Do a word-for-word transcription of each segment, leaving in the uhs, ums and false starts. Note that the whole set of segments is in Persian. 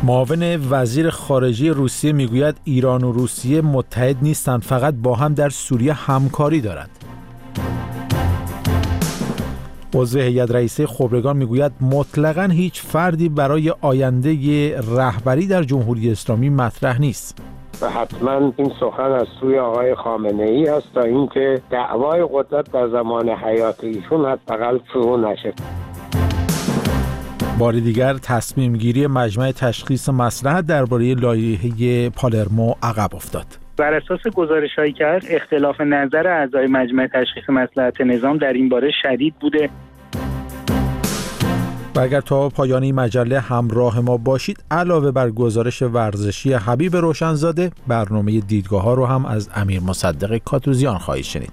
معاون وزیر خارجه روسیه میگوید ایران و روسیه متحد نیستند، فقط با هم در سوریه همکاری دارند. عضو هیئت رئیسه خبرگان میگوید مطلقاً هیچ فردی برای آینده رهبری در جمهوری اسلامی مطرح نیست. و حتما این سخن از سوی آقای خامنه ای است تا اینکه دعوای قدرت در زمان حیات ایشون حداقل شروع نشه. بار دیگر تصمیم گیری مجمع تشخیص مصلحت درباره لایحه پالرمو عقب افتاد. بر اساس گزارش‌هایی که اختلاف نظر اعضای مجمع تشخیص مصلحت نظام در این باره شدید بوده. و اگر تا پایان این مجله همراه ما باشید، علاوه بر گزارش ورزشی حبیب روشنزاده، برنامه دیدگاه‌ها رو هم از امیر مصدق کاتوزیان خواهید شنید.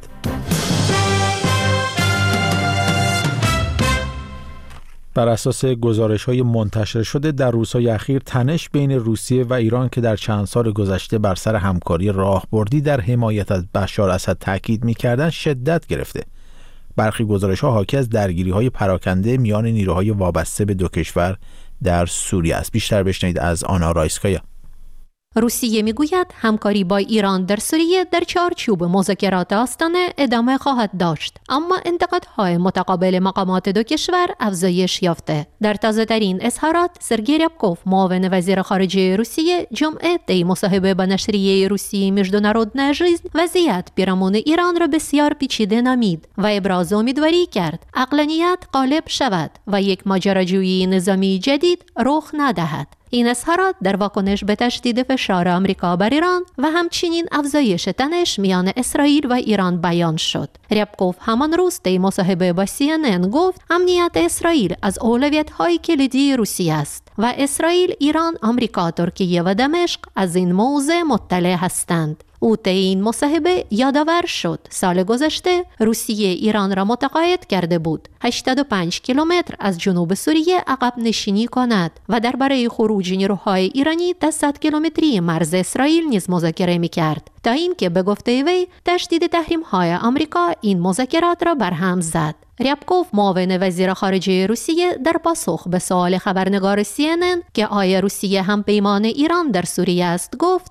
بر اساس گزارش‌های منتشر شده در روزهای اخیر تنش بین روسیه و ایران که در چند سال گذشته بر سر همکاری راهبردی در حمایت از بشار اسد تاکید می‌کردند شدت گرفته. برخی گزارش‌ها حاکی از درگیری‌های پراکنده میان نیروهای وابسته به دو کشور در سوریه است. بیشتر بشنوید از آنا رایسکایا. روسیه میگوید همکاری با ایران در سوریه در چارچوب مذاکرات آستانه ادامه خواهد داشت، اما انتقادهای متقابل مقامات دو کشور افزایش یافته. در تازه‌ترین اظهارات، سرگئی ریابکوف، معاون وزیر خارجه روسیه، جمعه طی مصاحبه با نشریه روسی международная жизнь وضعیت پیرامون ایران را بسیار پیچیده نامید و ابراز امیدواری کرد عقلانیت غالب شود و یک ماجراجویی نظامی جدید رخ ندهد. این اظهارات در واکنش به تشدید فشار آمریکا بر ایران و همچنین افزایش تنش میان اسرائیل و ایران بیان شد. ریابکوف همان روز طی مصاحبه با سی ان ان گفت امنیت اسرائیل از اولویت‌های کلیدی روسیه است و اسرائیل، ایران، آمریکا، ترکیه و دمشق از این موضوع مطلع هستند. او طی این مصاحبه یادآور شد سال گذشته روسیه ایران را متقاعد کرده بود هشتاد و پنج کیلومتر از جنوب سوریه عقب نشینی کند و درباره خروج نیروهای ایرانی تا صد کیلومتری مرز اسرائیل نیز مذاکره می‌کرد، تا اینکه به گفته وی تشدید تحریم‌های آمریکا این مذاکرات را برهم زد. ریابکوف، معاون وزیر خارجه روسیه، در پاسخ به سوال خبرنگار سی ان ان که آیا روسیه هم پیمان ایران در سوریه است گفت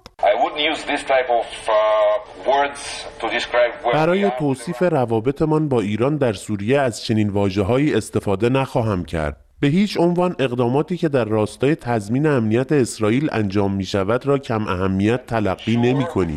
برای توصیف روابطمان با ایران در سوریه از چنین واژه‌هایی استفاده نخواهم کرد. به هیچ عنوان اقداماتی که در راستای تضمین امنیت اسرائیل انجام می شود را کم اهمیت تلقی نمی کنیم.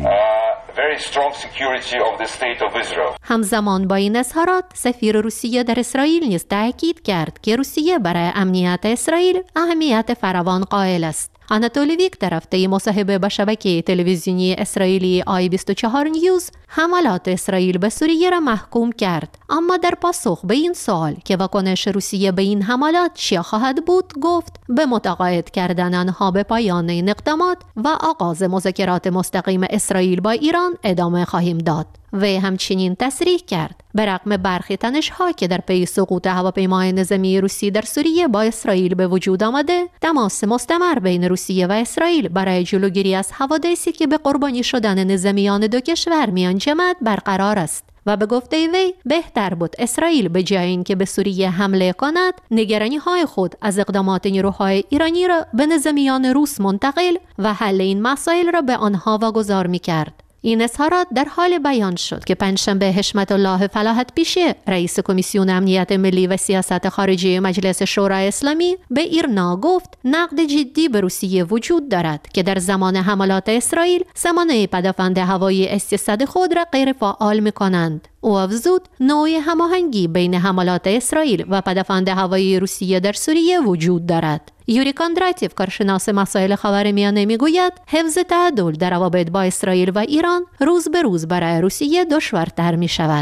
همزمان با این اظهارات، سفیر روسیه در اسرائیل نیز تاکید کرد که روسیه برای امنیت اسرائیل اهمیت فراوان قائل است. آناتولی ویکتورف طی مصاحبه با شبکه تلویزیونی اسرائیلی آی بیست و چهار نیوز حملات اسرائیل به سوریه را محکوم کرد، اما در پاسخ به این سوال که واکنش روسیه به این حملات چه خواهد بود گفت به متقاعد کردن آنها به پایان این اقدامات و آغاز مذاکرات مستقیم اسرائیل با ایران ادامه خواهیم داد. وی همچنین تصریح کرد به رغم برخی تنش‌ها که در پی سقوط هواپیمای نظامی روسی در سوریه با اسرائیل به وجود آمده، تماس مستمر بین روسیه و اسرائیل برای جلوگیری از حوادثی که به قربانی شدن نظامیان دو کشور میانجامد برقرار است و به گفته وی بهتر بود اسرائیل به جای اینکه به سوریه حمله کند، نگرانی‌های خود از اقدامات نیروهای ایرانی را به نظامیان روس منتقل و حل این مسائل را به آنها واگذار می‌کرد. این اظهارات در حال بیان شد که پنجشنبه حشمت الله فلاحت پیشه، رئیس کمیسیون امنیت ملی و سیاست خارجی مجلس شورای اسلامی، به ایرنا گفت نقد جدی به روسیه وجود دارد که در زمان حملات اسرائیل سامانه پدافند هوایی اس سیصد خود را غیر فعال می‌کنند. او افزود نوع هماهنگی بین حملات اسرائیل و پدافند هوایی روسیه در سوریه وجود دارد. یوری کاندراتیف، کارشناس مسائل خاورمیانه، میگوید حفظ تعادل در روابط با اسرائیل و ایران روز به روز برای روسیه دشوارتر می شود.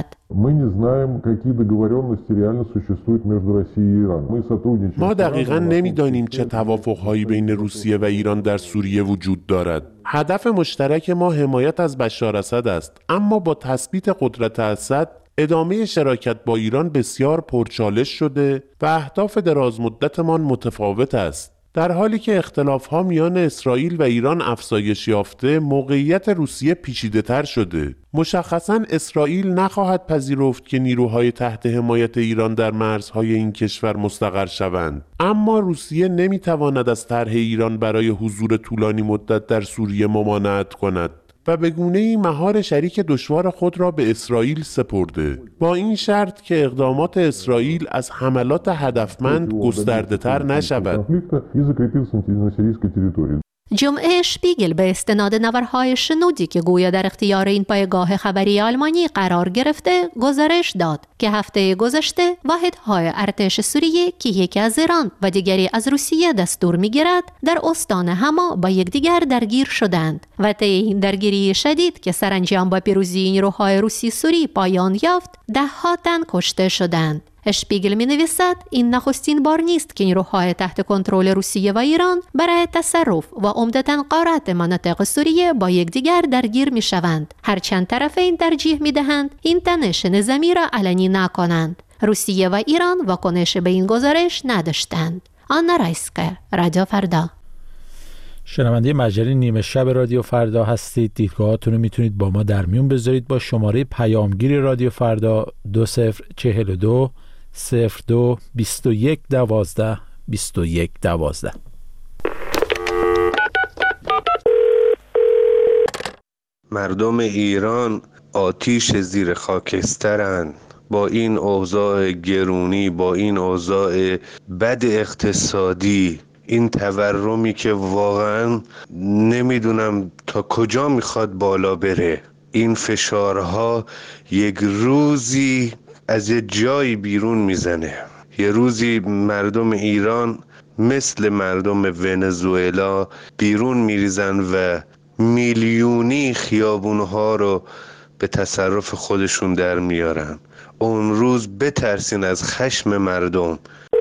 ما دقیقاً نمی‌دانیم چه توافق‌هایی بین روسیه و ایران در سوریه وجود دارد. هدف مشترک ما حمایت از بشار اسد است، اما با تثبیت قدرت اسد ادامه شراکت با ایران بسیار پرچالش شده و اهداف درازمدتمان متفاوت است. در حالی که اختلاف‌ها میان اسرائیل و ایران افزایش یافته، موقعیت روسیه پیچیده‌تر شده. مشخصاً اسرائیل نخواهد پذیرفت که نیروهای تحت حمایت ایران در مرزهای این کشور مستقر شوند. اما روسیه نمیتواند از طرح ایران برای حضور طولانی مدت در سوریه ممانعت کند و به گونه‌ای مهار شریک دشوار خود را به اسرائیل سپرده، با این شرط که اقدامات اسرائیل از حملات هدفمند گسترده‌تر نشود. جمعه شپیگل به استناد نورهای شنودی که گویا در اختیار این پایگاه خبری آلمانی قرار گرفته گزارش داد که هفته گذشته واحدهای ارتش سوریه که یکی از ایران و دیگری از روسیه دستور می‌گیرد در استان حما با یکدیگر درگیر شدند و طی این درگیری شدید که سرانجام با پیروزی نیروهای روسی سوری پایان یافت، ده‌ها تن کشته شدند. اشپیگل می نویسد این نخستین بار نیست که نیروهای تحت کنترل روسیه و ایران برای تصرف و عمدتاً غارت مناطق سوریه با یکدیگر درگیر می شوند. هرچند طرفین ترجیح می دهند این تنش نظامی را علنی نکنند. روسیه و ایران واکنش به این گزارش نداشتند. آنا رایسکه، رادیو فردا. شنونده مجله نیمه شب رادیو فردا هستید. دیدگاهاتون رو میتونید با ما در میون بذارید با شماره پیامگیر رادیو فردا دو صفر چهل و دو صفر دو بیست و یک دوازده بیست و یک دوازده. مردم ایران آتیش زیر خاکسترند. با این اوضاع گرونی، با این اوضاع بد اقتصادی، این تورمی که واقعا نمیدونم تا کجا میخواد بالا بره، این فشارها یک روزی از یه جایی بیرون میزنه. یه روزی مردم ایران مثل مردم ونزوئلا بیرون میریزن و میلیونی خیابونها رو به تصرف خودشون در میارن. اون روز بترسین از خشم مردم.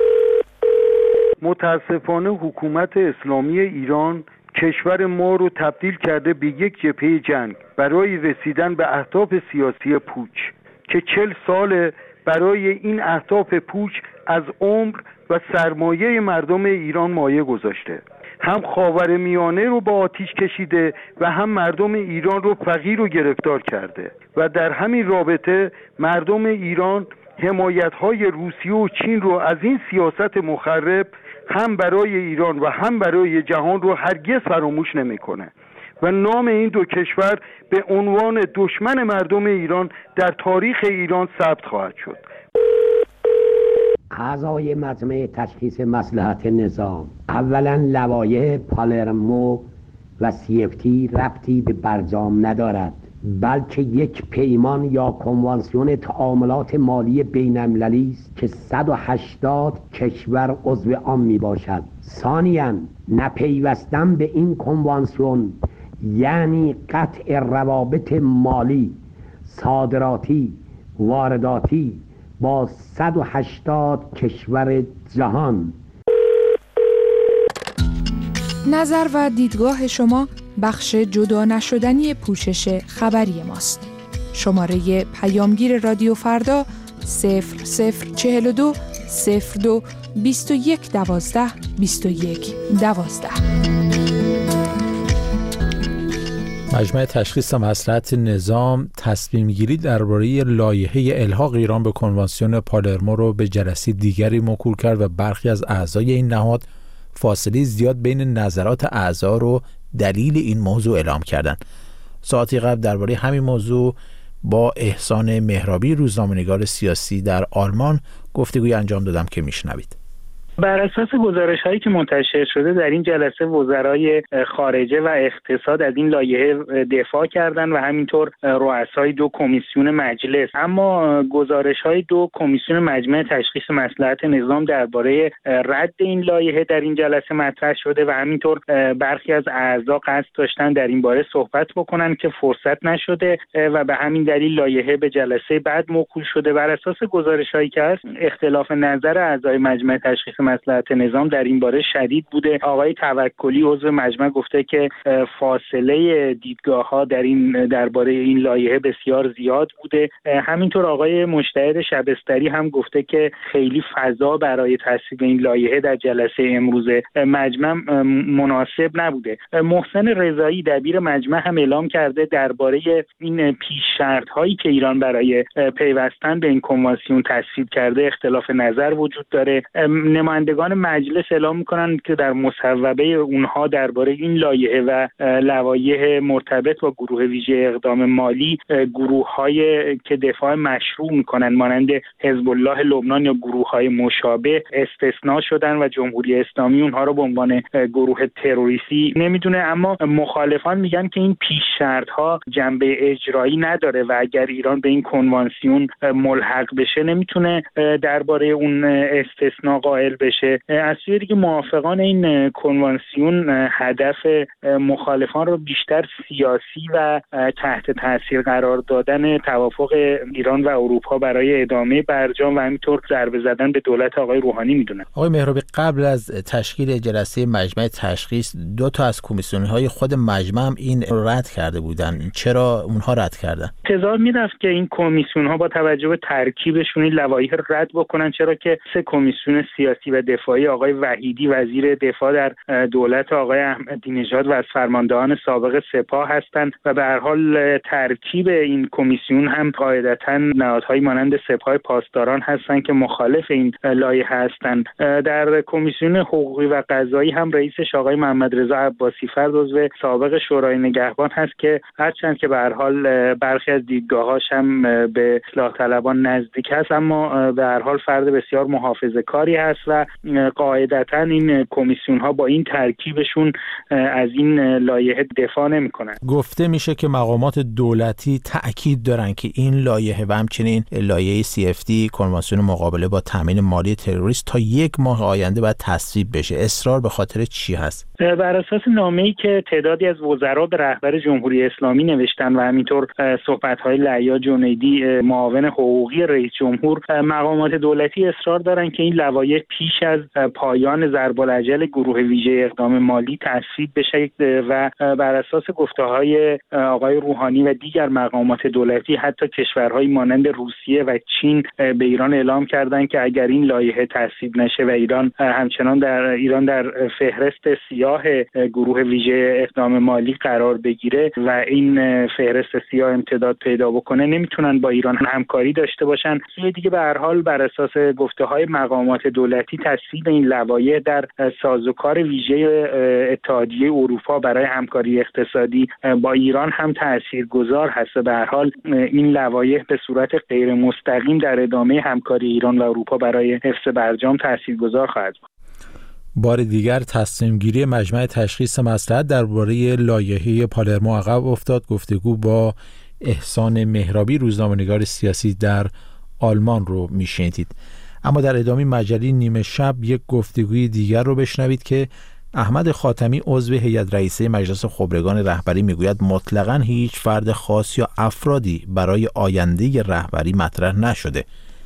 متاسفانه حکومت اسلامی ایران کشور ما رو تبدیل کرده به یک جبهه جنگ برای رسیدن به اهداف سیاسی پوچ که چل سال برای این اهداف پوچ از عمر و سرمایه مردم ایران مایه گذاشته. هم خاورمیانه رو با آتیش کشیده و هم مردم ایران رو فقیر و گرفتار کرده و در همین رابطه مردم ایران حمایت‌های روسیه و چین رو از این سیاست مخرب هم برای ایران و هم برای جهان رو هرگز فراموش نمی‌کنه و نام این دو کشور به عنوان دشمن مردم ایران در تاریخ ایران ثبت خواهد شد. اعضای مجمع تشخیص مصلحت نظام، اولا لوایح پالرمو و سی اف تی ربطی به برجام ندارد، بلکه یک پیمان یا کنوانسیون تعاملات مالی بین‌المللی است که صد و هشتاد کشور عضو آن می باشد. ثانیاً نپیوستن به این کنوانسیون یعنی قطع روابط مالی، صادراتی، وارداتی با صد و هشتاد کشور جهان. نظر و دیدگاه شما بخش جدا نشدنی پوشش خبری ماست. شماره پیامگیر رادیو فردا صفر صفر چهل و دو صفر دو بیست و یک دوازده بیست و یک دوازده. مجمع تشخیص مصلحت نظام تصمیم گیری درباره لایحه الحاق ایران به کنوانسیون پالرمو رو به جلسه دیگری موکول کرد و برخی از اعضای این نهاد فاصله زیاد بین نظرات اعضا رو دلیل این موضوع اعلام کردند. ساعتی قبل درباره همین موضوع با احسان مهرابی روزنامه‌نگار سیاسی در آلمان گفتگوی انجام دادم که میشنوید. بر اساس گزارش‌هایی که منتشر شده در این جلسه وزرای خارجه و اقتصاد از این لایحه دفاع کردند و همینطور رؤسای دو کمیسیون مجلس. اما گزارش‌های دو کمیسیون مجمع تشخیص مصلحت نظام درباره رد این لایحه در این جلسه مطرح شده و همینطور برخی از اعضا قصد داشتن در این باره صحبت بکنن که فرصت نشده و به همین دلیل لایحه به جلسه بعد موکول شده. بر اساس گزارش‌هایی که هست اختلاف نظر اعضای مجمع تشخیص مصلحت نظام در این باره شدید بوده. آقای توکلی عضو مجمع گفته که فاصله دیدگاه‌ها در این درباره این لایحه بسیار زیاد بوده. همینطور آقای مجتهد شبستری هم گفته که خیلی فضا برای تصویب این لایحه در جلسه امروز مجمع مناسب نبوده. محسن رضایی دبیر مجمع هم اعلام کرده درباره این پیش شرط هایی که ایران برای پیوستن به این کنوانسیون تصویب کرده اختلاف نظر وجود داره. نمایندگان مجلس اعلام میکنن که در مصوبه اونها درباره این لایحه و لوایح مرتبط با گروه ویژه اقدام مالی گروه های که دفاع مشروع میکنن مانند حزب الله لبنان یا گروه های مشابه استثناء شدن و جمهوری اسلامی اونها رو به عنوان گروه تروریستی نمیدونه. اما مخالفان میگن که این پیش شرط ها جنبه اجرایی نداره و اگر ایران به این کنوانسیون ملحق بشه نمیتونه درباره اون استثناء قائل بشه. از سوی دیگه موافقان این کنوانسیون هدف مخالفان رو بیشتر سیاسی و تحت تاثیر قرار دادن توافق ایران و اروپا برای ادامه برجام و همینطور ضربه زدن به دولت آقای روحانی میدونن. آقای مهرابی، قبل از تشکیل جلسه مجمع تشخیص دو تا از کمیسیون‌های خود مجمع این رد کرده بودن. چرا اونها رد کردن؟ انتظار میرفت که این کمیسیون‌ها با توجه به ترکیبشون این لوایح رد بکنن، چرا که سه کمیسیون سیاسی و دفاعی آقای وحیدی وزیر دفاع در دولت آقای احمدی نژاد و از فرماندهان سابق سپاه هستند و به هر حال ترکیب این کمیسیون هم قاعدتاً نهادهای مانند سپاه پاسداران هستند که مخالف این لایحه هستند. در کمیسیون حقوقی و قضایی هم رئیسش آقای محمد رضا عباسی فرد عضو سابق شورای نگهبان هست که هرچند که به هر حال برخی از دیدگاهاش هم به اصلاح طلبان نزدیک هست، اما به هر حال فرد بسیار محافظه‌کاری هست و قاعدتاً این کمیسیون ها با این ترکیبشون از این لایحه دفاع نمی‌کنن. گفته میشه که مقامات دولتی تأکید دارن که این لایحه و همچنین لایحه سی اف دی کنوانسیون مقابله با تامین مالی تروریست تا یک ماه آینده باید تصویب بشه. اصرار به خاطر چی هست؟ بر اساس نامه‌ای که تعدادی از وزرا به رهبر جمهوری اسلامی نوشتن و همینطور صحبت‌های لعیا جنیدی معاون حقوقی رئیس جمهور، مقامات دولتی اصرار دارن که این لوایح پیش از پایان ضرب الاجل گروه ویژه اقدام مالی تصویب بشه و بر اساس گفته‌های آقای روحانی و دیگر مقامات دولتی حتی کشورهای مانند روسیه و چین به ایران اعلام کردند که اگر این لایحه تصویب نشه و ایران همچنان در ایران در فهرست سیاه گروه ویژه اقدام مالی قرار بگیره و این فهرست سیاه امتداد پیدا بکنه نمیتونن با ایران همکاری داشته باشن. سوی دیگه به هر حال بر اساس گفته‌های مقامات دولتی تصویب این لوایح در سازوکار ویژه اتحادیه اروپا برای همکاری اقتصادی با ایران هم تاثیرگذار هست. به هر حال این لوایح به صورت غیر مستقیم در ادامه همکاری ایران و اروپا برای حفظ برجام تاثیرگذار خواهد بود. بار دیگر تصمیم گیری مجمع تشخیص مصلحت درباره لایحه پالرمو عقب افتاد. گفتگو با احسان مهرابی، روزنامه‌نگار سیاسی در آلمان رو میشنیدید. اما در ادامه مجله نیمه شب یک گفتگوی دیگر رو بشنوید که احمد خاتمی عضو هیئت رئیسه مجلس خبرگان رهبری میگوید مطلقاً هیچ فرد خاص یا افرادی برای آینده رهبری مطرح نشده.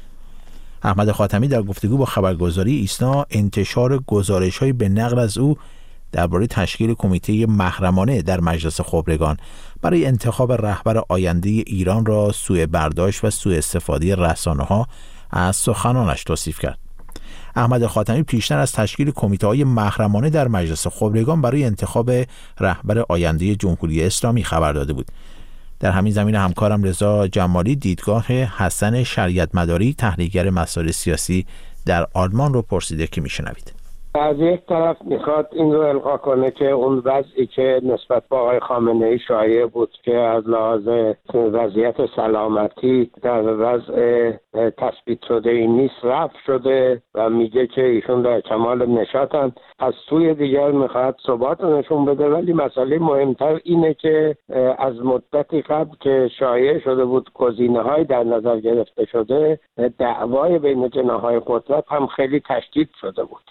احمد خاتمی در گفتگو با خبرگزاری ایسنا انتشار گزارش‌های به نقل از او درباره تشکیل کمیته محرمانه در مجلس خبرگان برای انتخاب رهبر آینده ایران را سوء برداشت و سوء استفاده رسانه‌ها از سخنانش توصیف کرد. احمد خاتمی پیشتر از تشکیل کمیته‌های محرمانه در مجلس خبرگان برای انتخاب رهبر آینده جمهوری اسلامی خبر داده بود. در همین زمینه همکارم رضا جمالی دیدگاه حسن شریعت مداری، تحلیلگر مسائل سیاسی در آلمان رو پرسیده که میشنوید. از یک طرف میخواد این رو القا کنه که اون وضعی که نسبت به آقای خامنه‌ای شایع بود که از لحاظ وضعیت سلامتی در وضع تثبیت شده این نیست رفع شده و میگه که ایشون در کمال نشاطن. از سوی دیگر میخواد ثبات نشون بده، ولی مسئله مهمتر اینه که از مدتی قبل که شایع شده بود گزینه‌های در نظر گرفته شده، دعوای بین جناح‌های قدرت هم خیلی تشدید شده بود. در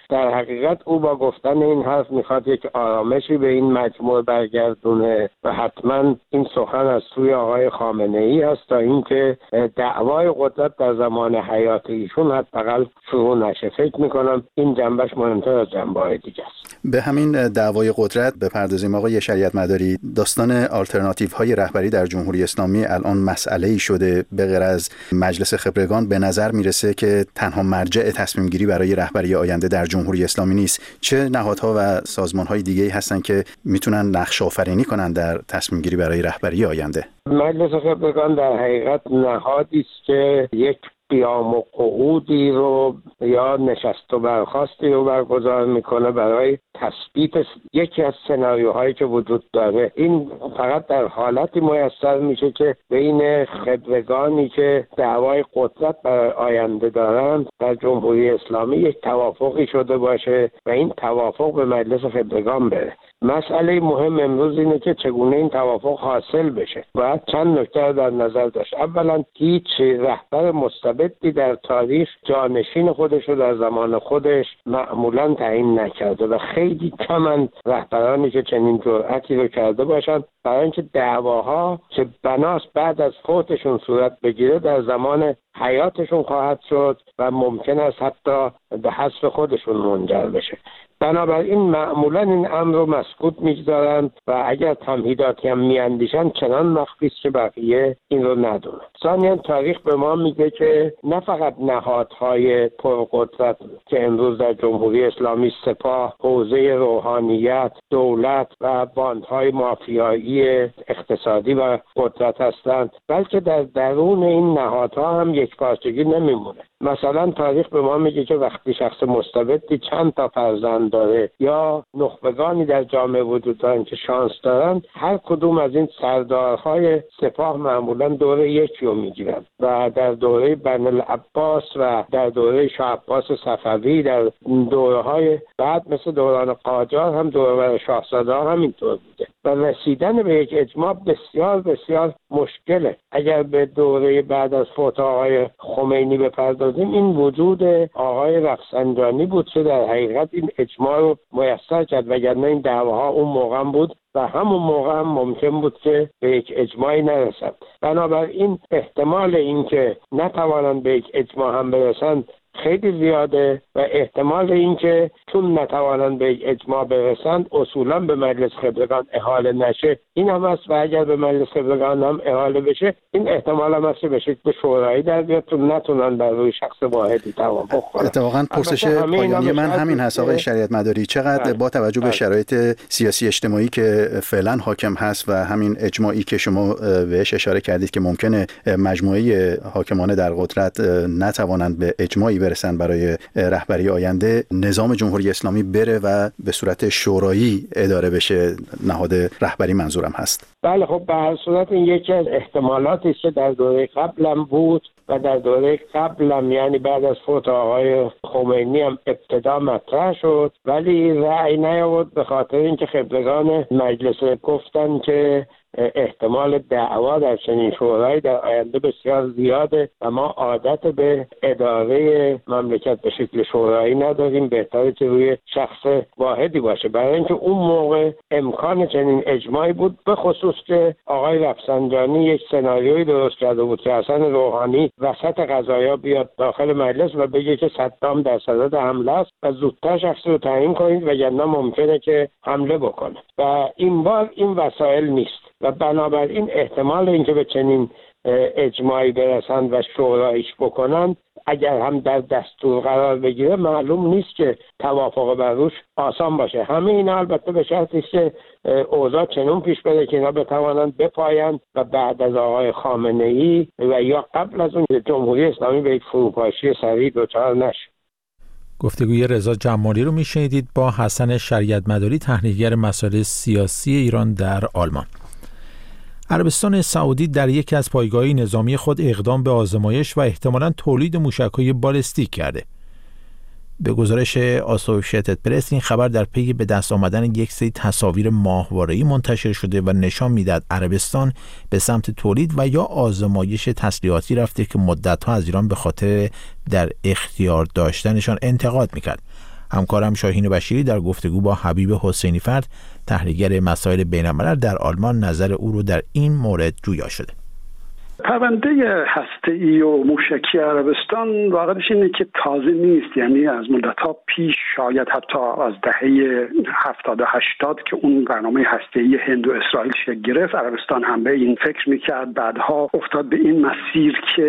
حقیقت او با گفتن این حرف میخواد یک آرامشی به این مجموعه برگردونه و حتما این سخن از سوی آقای خامنه ای است تا اینکه دعوای قدرت در زمان حیات ایشون حداقل شروع نشه. فکر میکنم این جنبش مهمتر از جنبه‌های دیگه است. به همین دعوای قدرت بپردازیم. آقای شریعت مداری، داستان آلترناتیو های رهبری در جمهوری اسلامی الان مسئله‌ای شده. به غیر از مجلس خبرگان به نظر میرسه که تنها مرجع تصمیم گیری برای رهبری آینده در جمهوری اسلامی نیست. چه نهادها و سازمان‌های دیگه‌ای هستن که میتونن نقش آفرینی کنن در تصمیم گیری برای رهبری آینده؟ مجلس خبرگان در حقیقت نهادی است که یک قیام و قعودی رو یا نشست و برخاستی رو برگزار میکنه برای تثبیت یکی از سناریوهایی که وجود داره. این فقط در حالتی میسر میشه که بین خبرگانی که دعوای قدرت برای آینده دارند در جمهوری اسلامی یک توافقی شده باشه و این توافق به مجلس خبرگان بره. مسئله مهم امروز اینه که چگونه این توافق حاصل بشه. باید چند نکته در نظر داشت. اولا هیچ رهبر مستبدی در تاریخ جانشین خودش رو در زمان خودش معمولا تعیین نکرده و خیلی کمند رهبرانی که چنین جرأتی رو کرده باشند، برای اینکه دعواها که بناس بعد از فوتشون صورت بگیره در زمان حیاتشون خواهد شد و ممکن است حتی به حذف خودشون منجر بشه. بنابراین معمولا این امر رو مسکوت می‌گذارند و اگر تمهیداتی هم میاندیشن چنان مخفی است که بقیه این رو ندونن. ثانیاً تاریخ به ما میگه که نه فقط نهادهای پرقدرت که امروز در جمهوری اسلامی سپاه، حوزه روحانیت، دولت و باندهای مافیایی اقتصادی و قدرت هستند، بلکه در درون این نهادها هم یکپارچگی نمیمونه. مثلا تاریخ به ما میگه که وقتی شخص مستبدی چند تا فرزند داره یا نخبگانی در جامعه وجود دارن که شانس دارن، هر کدوم از این سردارهای سپاه معمولا دوره یکی رو میگیرن و در دوره بنی العباس و در دوره شاه عباس صفوی، در دوره های بعد مثل دوران قاجار هم دوره شاهزاده ها همینطور بوده و رسیدن به یک اجماع بسیار بسیار مشکله. اگر به دوره بعد از فوت آقای خمینی بپردازیم، این وجود آقای رفسنجانی بود که در حقیقت این اجماع رو میسر کرد، وگرنه این دعواها اون موقع بود و همون موقع هم ممکن بود که به یک اجماعی نرسد. بنابراین احتمال اینکه نتوانند به یک اجماع هم برسند خیلی زیاده و احتمال اینکه چون نتوانند به یک اجماع برسند اصولا به مجلس خبرگان احاله نشه این هم است و اگر به مجلس خبرگان هم احاله بشه این احتمال هم است که به شکل شورایی در بیاد چون نتونن بر روی شخص واحدی توافق کنن. اتفاقا پرسش پایانی من همین هست آقای شریعت مداری، چقدر با توجه به شرایط سیاسی اجتماعی که فعلا حاکم هست و همین اجماعی که شما بهش اشاره کردید که ممکنه مجموعه حاکمانه در قدرت نتوانند به اجماعی برسن برای رهبری آینده، نظام جمهوری اسلامی بره و به صورت شورایی اداره بشه، نهاد رهبری منظورم هست؟ بله، خب به هر صورت این یکی از احتمالاتی است که در دوره قبلم بود و در دوره قبلم یعنی بعد از فوت آقای خمینی هم ابتدا مطرح شد، ولی رأی نیاورد به خاطر اینکه خبرگان مجلس گفتن که احتمال دعوا در چنین شورایی در آینده بسیار زیاده و ما عادت به اداره مملکت به شکل شورایی نداریم، بهتره که روی شخص واحدی باشه. برای اینکه اون موقع امکان چنین اجماعی بود، به خصوص که آقای رفسنجانی یک سناریویی درست کرده بود که حسن روحانی وسط قضایا بیاد داخل مجلس و بگه که صدام در صدد حمله است و زودتر شخص رو تعیین کنید وگرنه ممکنه که حمله بکنه و این بار این وسایل نیست و بنابراین احتمال اینکه به چنین اجماعی برسند و شورایش بکنند اگر هم در دستور قرار بگیره معلوم نیست که توافق بر روش آسان باشه. همه اینا البته به شرطی است که اوضاع چنون پیش بره که اینا بتوانند بپایند و بعد از آقای خامنه ای و یا قبل از اون جمهوری اسلامی به یک فروپاشی سریع دچار نشه. گفتگوی رضا جمالی رو میشنیدید با حسن شریعت مداری، تحلیلگر مسائل سیاسی ایران در آلمان. عربستان سعودی در یکی از پایگاه‌های نظامی خود اقدام به آزمایش و احتمالاً تولید موشک‌های بالستیک کرده. به گزارش آسوشیتد پرس این خبر در پی به دست آمدن یک سری تصاویر ماهواره‌ای منتشر شده و نشان می‌دهد عربستان به سمت تولید و یا آزمایش تسلیحاتی رفته که مدت‌ها از ایران به خاطر در اختیار داشتنشان انتقاد می‌کرد. همکارم شاهین بشیری در گفتگو با حبیب حسینی فرد تحلیلگر مسائل بین‌الملل در آلمان نظر او رو در این مورد جویا شده. پرونده هسته‌ای و موشکی عربستان واقعش اینه که تازه نیست، یعنی از مدت‌ها پیش، شاید حتی از دهه هفتاد و هشتاد که اون برنامه هسته‌ای هند و اسرائیل شکل گرفت، عربستان هم به این فکر میکرد، بعدها افتاد به این مسیر که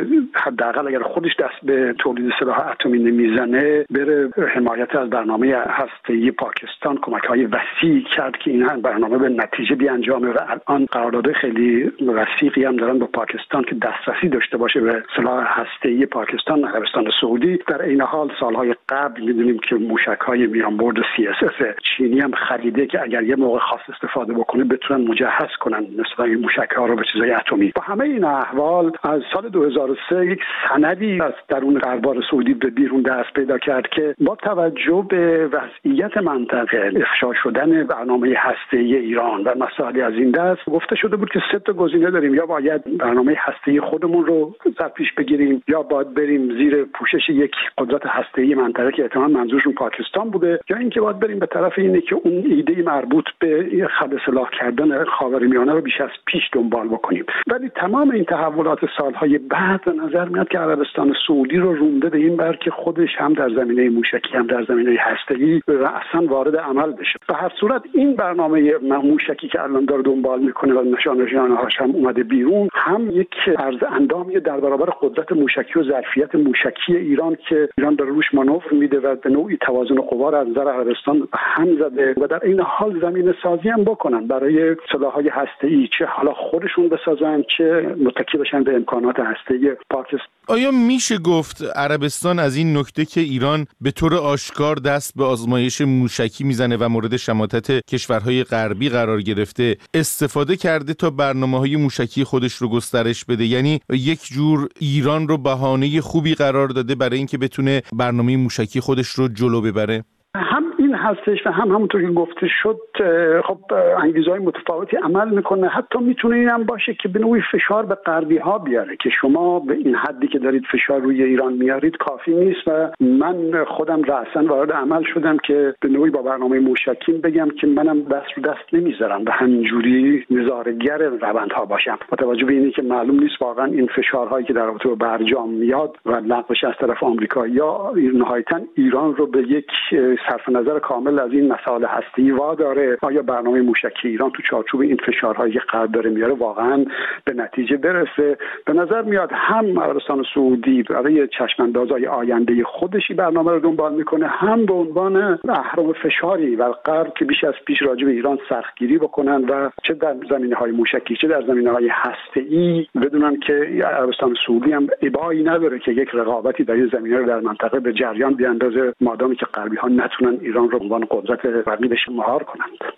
حداقل اگر خودش دست به تولید سلاح اتمی نمیزنه بره حمایت از برنامه هسته‌ای پاکستان کمک‌های وسیع کرد که این برنامه به نتیجه بیانجامه و الان قرارداد خیلی وسیعی هم دارن با پاکستان که دسترسی داشته باشه به سلاح هسته‌ای پاکستان. عربستان سعودی در این حال سالهای قبل می‌دونیم که موشک‌های میانبرد سی اس اس چینی هم خریده که اگر یه موقع خاص استفاده بکنه بتونن مجهز کنن مثلا این موشک‌ها رو به چیزای اتمی. با همه این احوال از سال دو هزار و سه یک سندی از درون دربار سعودی به بیرون دست پیدا کرد که با توجه به وضعیت منطقه، افشا شدن برنامه هسته‌ای ایران و مسائلی از این دست، گفته شده بود که سه تا گزینه داریم: یا باید برنامه هسته‌ای خودمون رو در پیش بگیریم، یا باید بریم زیر پوشش یک قدرت هسته‌ای منطقه که احتمالاً منظورشون پاکستان بوده، یا اینکه باید بریم به طرف اینه که اون ایده مربوط به خلع سلاح کردن خاورمیانه رو بیش از پیش دنبال بکنیم. ولی تمام این تحولات سالهای بعد به نظر میاد که عربستان سعودی رو رونده به این بر که خودش هم در زمینه موشکی هم در زمینه هسته‌ای اصلا وارد عمل بشه. به هر صورت این برنامه موشکی که الان داره دنبال میکنه و نشان نشانه‌هاش هم اومده بیرون، هم یک عرض اندامی در برابر قدرت موشکی و ظرفیت موشکی ایران که ایران داره روش مانور میده و به نوعی توازن قوا را از نظر عربستان هم زده و در این حال زمینه سازی هم بکنن برای سلاح‌های هسته‌ای، چه حالا خودشون بسازن چه متکی بشن به امکانات هسته‌ای پاکستان. آیا میشه گفت عربستان از این نکته که ایران به طور آشکار دست به آزمایش موشکی میزنه و مورد شماتت کشورهای غربی قرار گرفته استفاده کرده تا برنامه‌های موشکی خودش رو گسترش بده؟ یعنی یک جور ایران رو بهانه خوبی قرار داده برای اینکه بتونه برنامه موشکی خودش رو جلو ببره؟ هم این هستش و هم همونطور که گفته شد خب انگیزهای متفاوتی عمل میکنه. حتی میتونه این هم باشه که به نوعی فشار به غربی ها بیاره که شما به این حدی که دارید فشار روی ایران میارید کافی نیست و من خودم رأساً وارد عمل شدم که به نوعی با برنامه موشکین بگم که منم دست رو دست نمیذارم و همینجوری نظاره‌گر روندها باشم، با توجه به اینکه که معلوم نیست واقعا این فشارهایی که در رابطه با برجام میاد و لغوش از طرف آمریکا یا نهایتاً ایران رو به یک صرف نظر کامل از این مسائل هستی واداره. آیا برنامه موشکی ایران تو چارچوب این فشارهایی که قرار داره میاره واقعا به نتیجه برسه؟ به نظر میاد هم عربستان سعودی برای چشماندازهای آینده خودشی برنامه رو دنبال میکنه، هم به عنوان اهرم فشاری و غرب که بیش از پیش راجع به ایران سختگیری بکنن و چه در زمینه‌های موشکی چه در زمینه‌های هسته‌ای بدونن که عربستان سعودی هم ابایی نداره که یک رقابتی در این زمینه رو در منطقه به جریان بیاندازه مادامی که غربی‌ها نتونن ایران رو به عنوان قدرت رقیبش مهار کنند.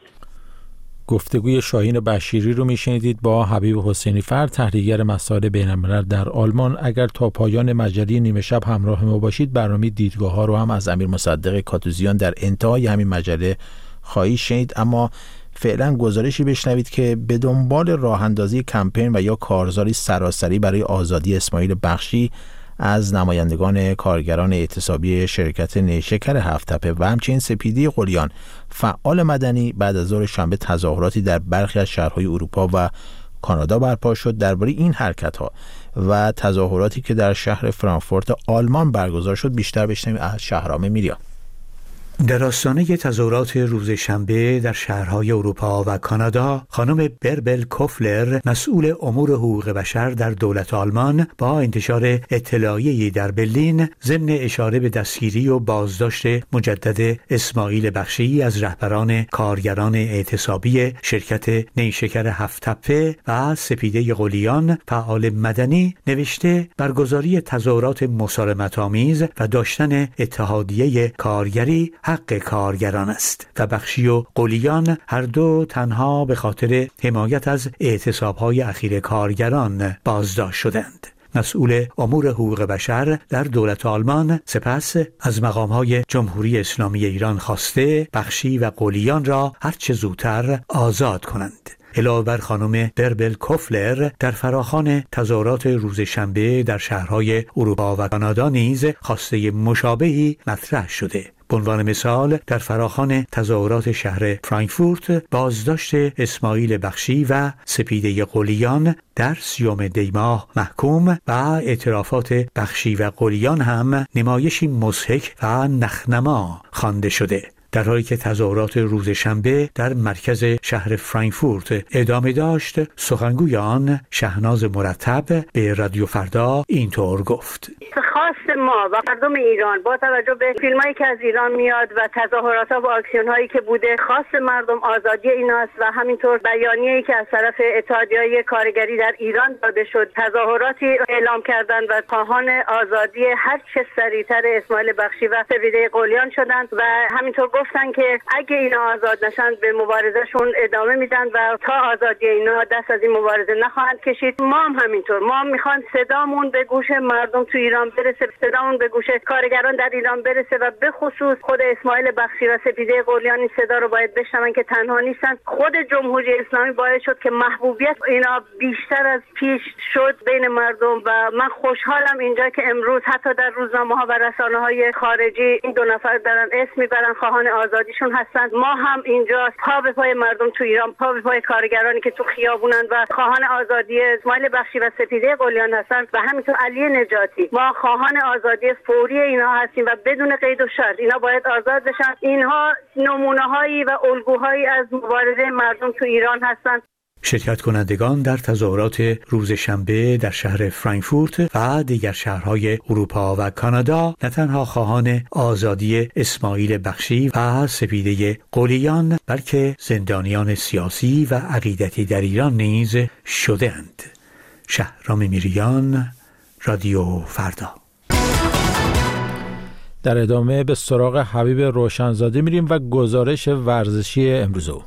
گفتگوی شاهین بشیری رو میشنیدید با حبیب حسینی فرد، تحلیلگر مسائل بین‌الملل در آلمان. اگر تا پایان مجری نیمه شب همراه ما باشید، برنامه دیدگاه‌ها رو هم از امیر مصدق کاتوزیان در انتهای همین مجله خواهید شنید. اما فعلا گزارشی بشنوید که به دنبال راه اندازی کمپین و یا کارزاری سراسری برای آزادی اسماعیل بخشی از نمایندگان کارگران اعتصابی شرکت نیشکر هفت تپه و همچنین سپیده قلیان فعال مدنی بعد از ظهر شنبه تظاهراتی در برخی از شهرهای اروپا و کانادا برپا شد. درباره این حرکت‌ها و تظاهراتی که در شهر فرانکفورت آلمان برگزار شد بیشتر بشنویم از شهرام میریا. در آستانه تظاهرات روز شنبه در شهرهای اروپا و کانادا، خانم بربل کوفلر، مسئول امور حقوق بشر در دولت آلمان، با انتشار اطلاعیه‌ای در برلین ضمن اشاره به دستگیری و بازداشت مجدد اسماعیل بخشی از رهبران کارگران اعتصابی شرکت نیشکر هفت تپه و سپیده قلیان فعال مدنی، نوشته برگزاری تظاهرات مسالمت‌آمیز و داشتن اتحادیه کارگری حق کارگران است و بخشی و قلیان هر دو تنها به خاطر حمایت از اعتصاب‌های اخیر کارگران بازداشت شدند. مسئول امور حقوق بشر در دولت آلمان سپس از مقام‌های جمهوری اسلامی ایران خواسته بخشی و قلیان را هرچه زودتر آزاد کنند. علاوه بر خانم بربل کوفلر، در فراخوان تظاهرات روز شنبه در شهرهای اروپا و کانادا نیز خواسته مشابهی مطرح شده. به عنوان مثال در فراخوان تظاهرات شهر فرانکفورت بازداشت اسماعیل بخشی و سپیده قلیان در سیوم دی ماه محکوم و اعترافات بخشی و قلیان هم نمایشی مضحک و نخنما خوانده شده، در حالی که تظاهرات روز شنبه در مرکز شهر فرانکفورت ادامه داشت. سخنگوی آن شهناز مرتب به رادیو فردا اینطور گفت: خواست ما و مردم ایران با توجه به فیلمایی که از ایران میاد و تظاهرات‌ها و آکسیون‌هایی که بوده، خواست مردم آزادی ایناست و همینطور بیانیه‌ای که از طرف اتحادیه کارگری در ایران داده شد، تظاهراتی اعلام کردند و خواهان آزادی هر چه سریعتر اسماعیل بخشی و سپیده قلیان شدند و همینطور گفتن که اگه اینا آزاد نشن به مبارزهشون ادامه میدن و تا آزادی اینا دست از این مبارزه نخواهند کشید. ما هم همینطور، ما میخوان صدامون به گوش مردم تو ایران برسه، صدامون به گوش کارگران در ایران برسه و به خصوص خود اسماعیل بخشی و سپیده قلیان این صدا رو باید بشنون که تنها نیستن. خود جمهوری اسلامی باعث شد که محبوبیت اینا بیشتر از پیش شد بین مردم و من خوشحالم اینجا که امروز حتی در روزنامه‌ها و رسانه‌های خارجی این دو نفر دارن اسم میبرن، خواهان آزادیشون هستند. ما هم اینجا پا به پای مردم تو ایران، پا به پای کارگرانی که تو خیابونن و خواهان آزادی اسماعیل بخشی و سپیده قلیان هستند و همینطور علی نجاتی، ما خواهان آزادی فوری اینها هستیم و بدون قید و شرط اینا باید آزاد بشن. اینها نمونه‌هایی و الگوهایی از مبارزه مردم تو ایران هستند. شرکت کنندگان در تظاهرات روز شنبه در شهر فرانکفورت و دیگر شهرهای اروپا و کانادا نه تنها خواهان آزادی اسماعیل بخشی و سپیده قلیان بلکه زندانیان سیاسی و عقیدتی در ایران نیز شدند. شهرام میریان، رادیو فردا. در ادامه به سراغ حبیب روشنزاده میریم و گزارش ورزشی امروز او.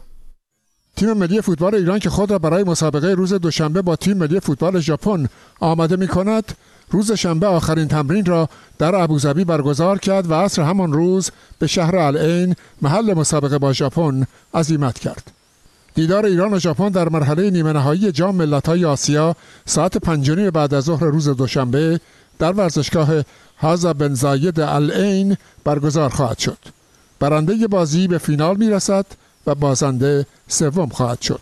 تیم ملی فوتبال ایران که خود را برای مسابقه روز دوشنبه با تیم ملی فوتبال ژاپن آماده می کند، روز شنبه آخرین تمرین را در ابوظبی برگزار کرد و عصر همان روز به شهر العین محل مسابقه با ژاپن عزیمت کرد. دیدار ایران و ژاپن در مرحله نیمه نهایی جام ملت‌های آسیا ساعت پنج و نیم بعد از ظهر روز دوشنبه در ورزشگاه حاضر بن زاید العین برگزار خواهد شد. برنده بازی به فینال می رسد و بازنده سوم خواهد شد.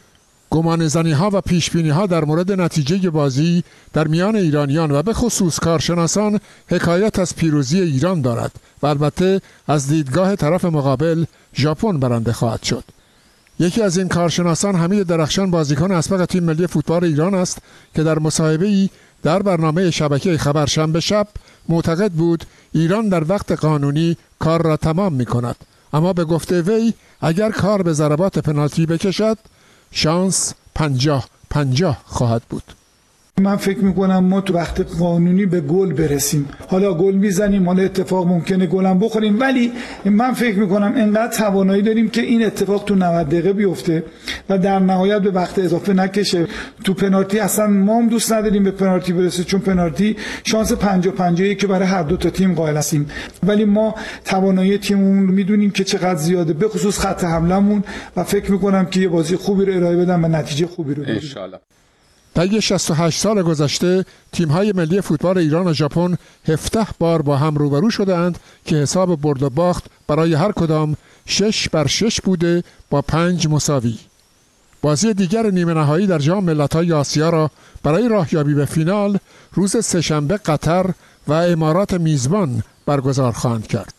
گمان زنی ها و پیش بینی ها در مورد نتیجه بازی در میان ایرانیان و به خصوص کارشناسان حکایت از پیروزی ایران دارد و البته از دیدگاه طرف مقابل ژاپن برنده خواهد شد. یکی از این کارشناسان حمید درخشان بازیکن اسبق تیم ملی فوتبال ایران است که در مصاحبه‌ای در برنامه شبکه خبر شنبه شب معتقد بود ایران در وقت قانونی کار را تمام می کند، اما به گفته وی اگر کار به ضربات پنالتی بکشد شانس پنجاه پنجاه خواهد بود. من فکر میکنم ما تو وقت قانونی به گل برسیم. حالا گل میزنیم، حالا اتفاق ممکنه گلم بخوریم، ولی من فکر میکنم انقدر توانایی داریم که این اتفاق تو نود دقیقه بیفته و در نهایت به وقت اضافه نکشه. تو پنالتی اصلا ما هم دوست نداریم به پنالتی برسه، چون پنالتی شانس پنجاه پنجاه که برای هر دو تا تیم قائل هستیم، ولی ما توانایی تیممون میدونیم که چقدر زیاده، به خصوص خط حملهمون، و فکر میکنم که یه بازی خوبی رو ارائه بدن و نتیجه خوبی رو بگیرن ان شاء الله. طی شصت و هشت سال گذشته تیم‌های ملی فوتبال ایران و ژاپن هفده بار با هم روبرو شده‌اند که حساب برد و باخت برای هر کدام شش بر شش بوده با پنج مساوی. بازی دیگر نیمه نهایی در جام ملت‌های آسیا را برای راهیابی به فینال روز سه‌شنبه قطر و امارات میزبان برگزار خواهند کرد.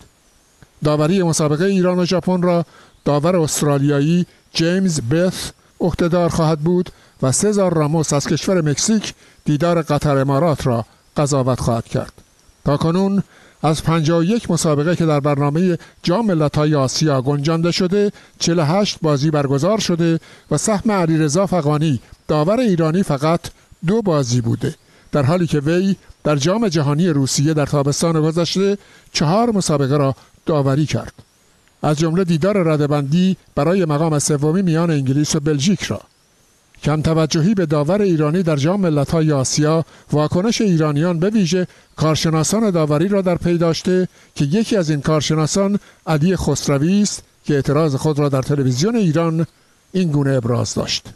داوری مسابقه ایران و ژاپن را داور استرالیایی جیمز بث عهده‌دار خواهد بود و سزار راموس از کشور مکزیک دیدار قطر امارات را قضاوت خواهد کرد. تاکنون از پنجاه و یک مسابقه که در برنامه جام ملت‌های آسیا گنجانده شده، چهل و هشت بازی برگزار شده و سهم علیرضا فغانی داور ایرانی فقط دو بازی بوده، در حالی که وی در جام جهانی روسیه در تابستان گذشته چهار مسابقه را داوری کرد، از جمله دیدار رده‌بندی برای مقام سومی میان انگلیس و بلژیک را. کم توجهی به داور ایرانی در جام ملت‌های آسیا واکنش ایرانیان به ویژه کارشناسان داوری را در پی داشته که یکی از این کارشناسان علی خسروی است که اعتراض خود را در تلویزیون ایران این گونه ابراز داشت.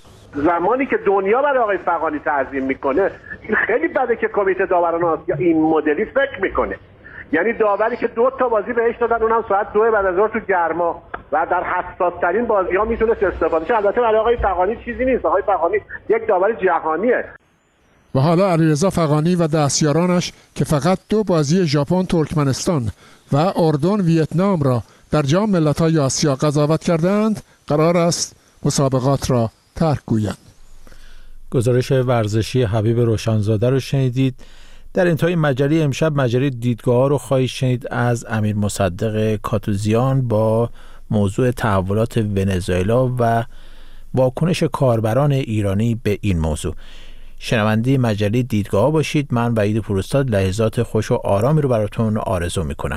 زمانی که دنیا برای آقای فغانی تعظیم میکنه، این خیلی بده که کمیته داوران آسیا این مدلی فکر میکنه. یعنی داوری که دو تا بازی بهش دادن، اونم ساعت دو بعد از ظهر تو گرما و در حساس ترین بازی‌ها میتونست استفاده شه. البته برای آقای فغانی چیزی نیست، آقای فغانی یک داور جهانیه. و حالا علیرضا فغانی و دستیارانش که فقط دو بازی ژاپن، ترکمنستان و اردن، ویتنام را در جام ملت‌های آسیا قضاوت کردند، قرار است مسابقات را ترک گویند. گزارش ورزشی حبیب روشنزاده رو شنیدید. در انتهای مجله امشب مجله دیدگاه رو خواهید شنید از امیر مصدق کاتوزیان با موضوع تحولات ونزوئلا و واکنش کاربران ایرانی به این موضوع. شنونده مجله دیدگاه باشید. من وحید پوراستاد لحظات خوش و آرامی رو براتون آرزو میکنم.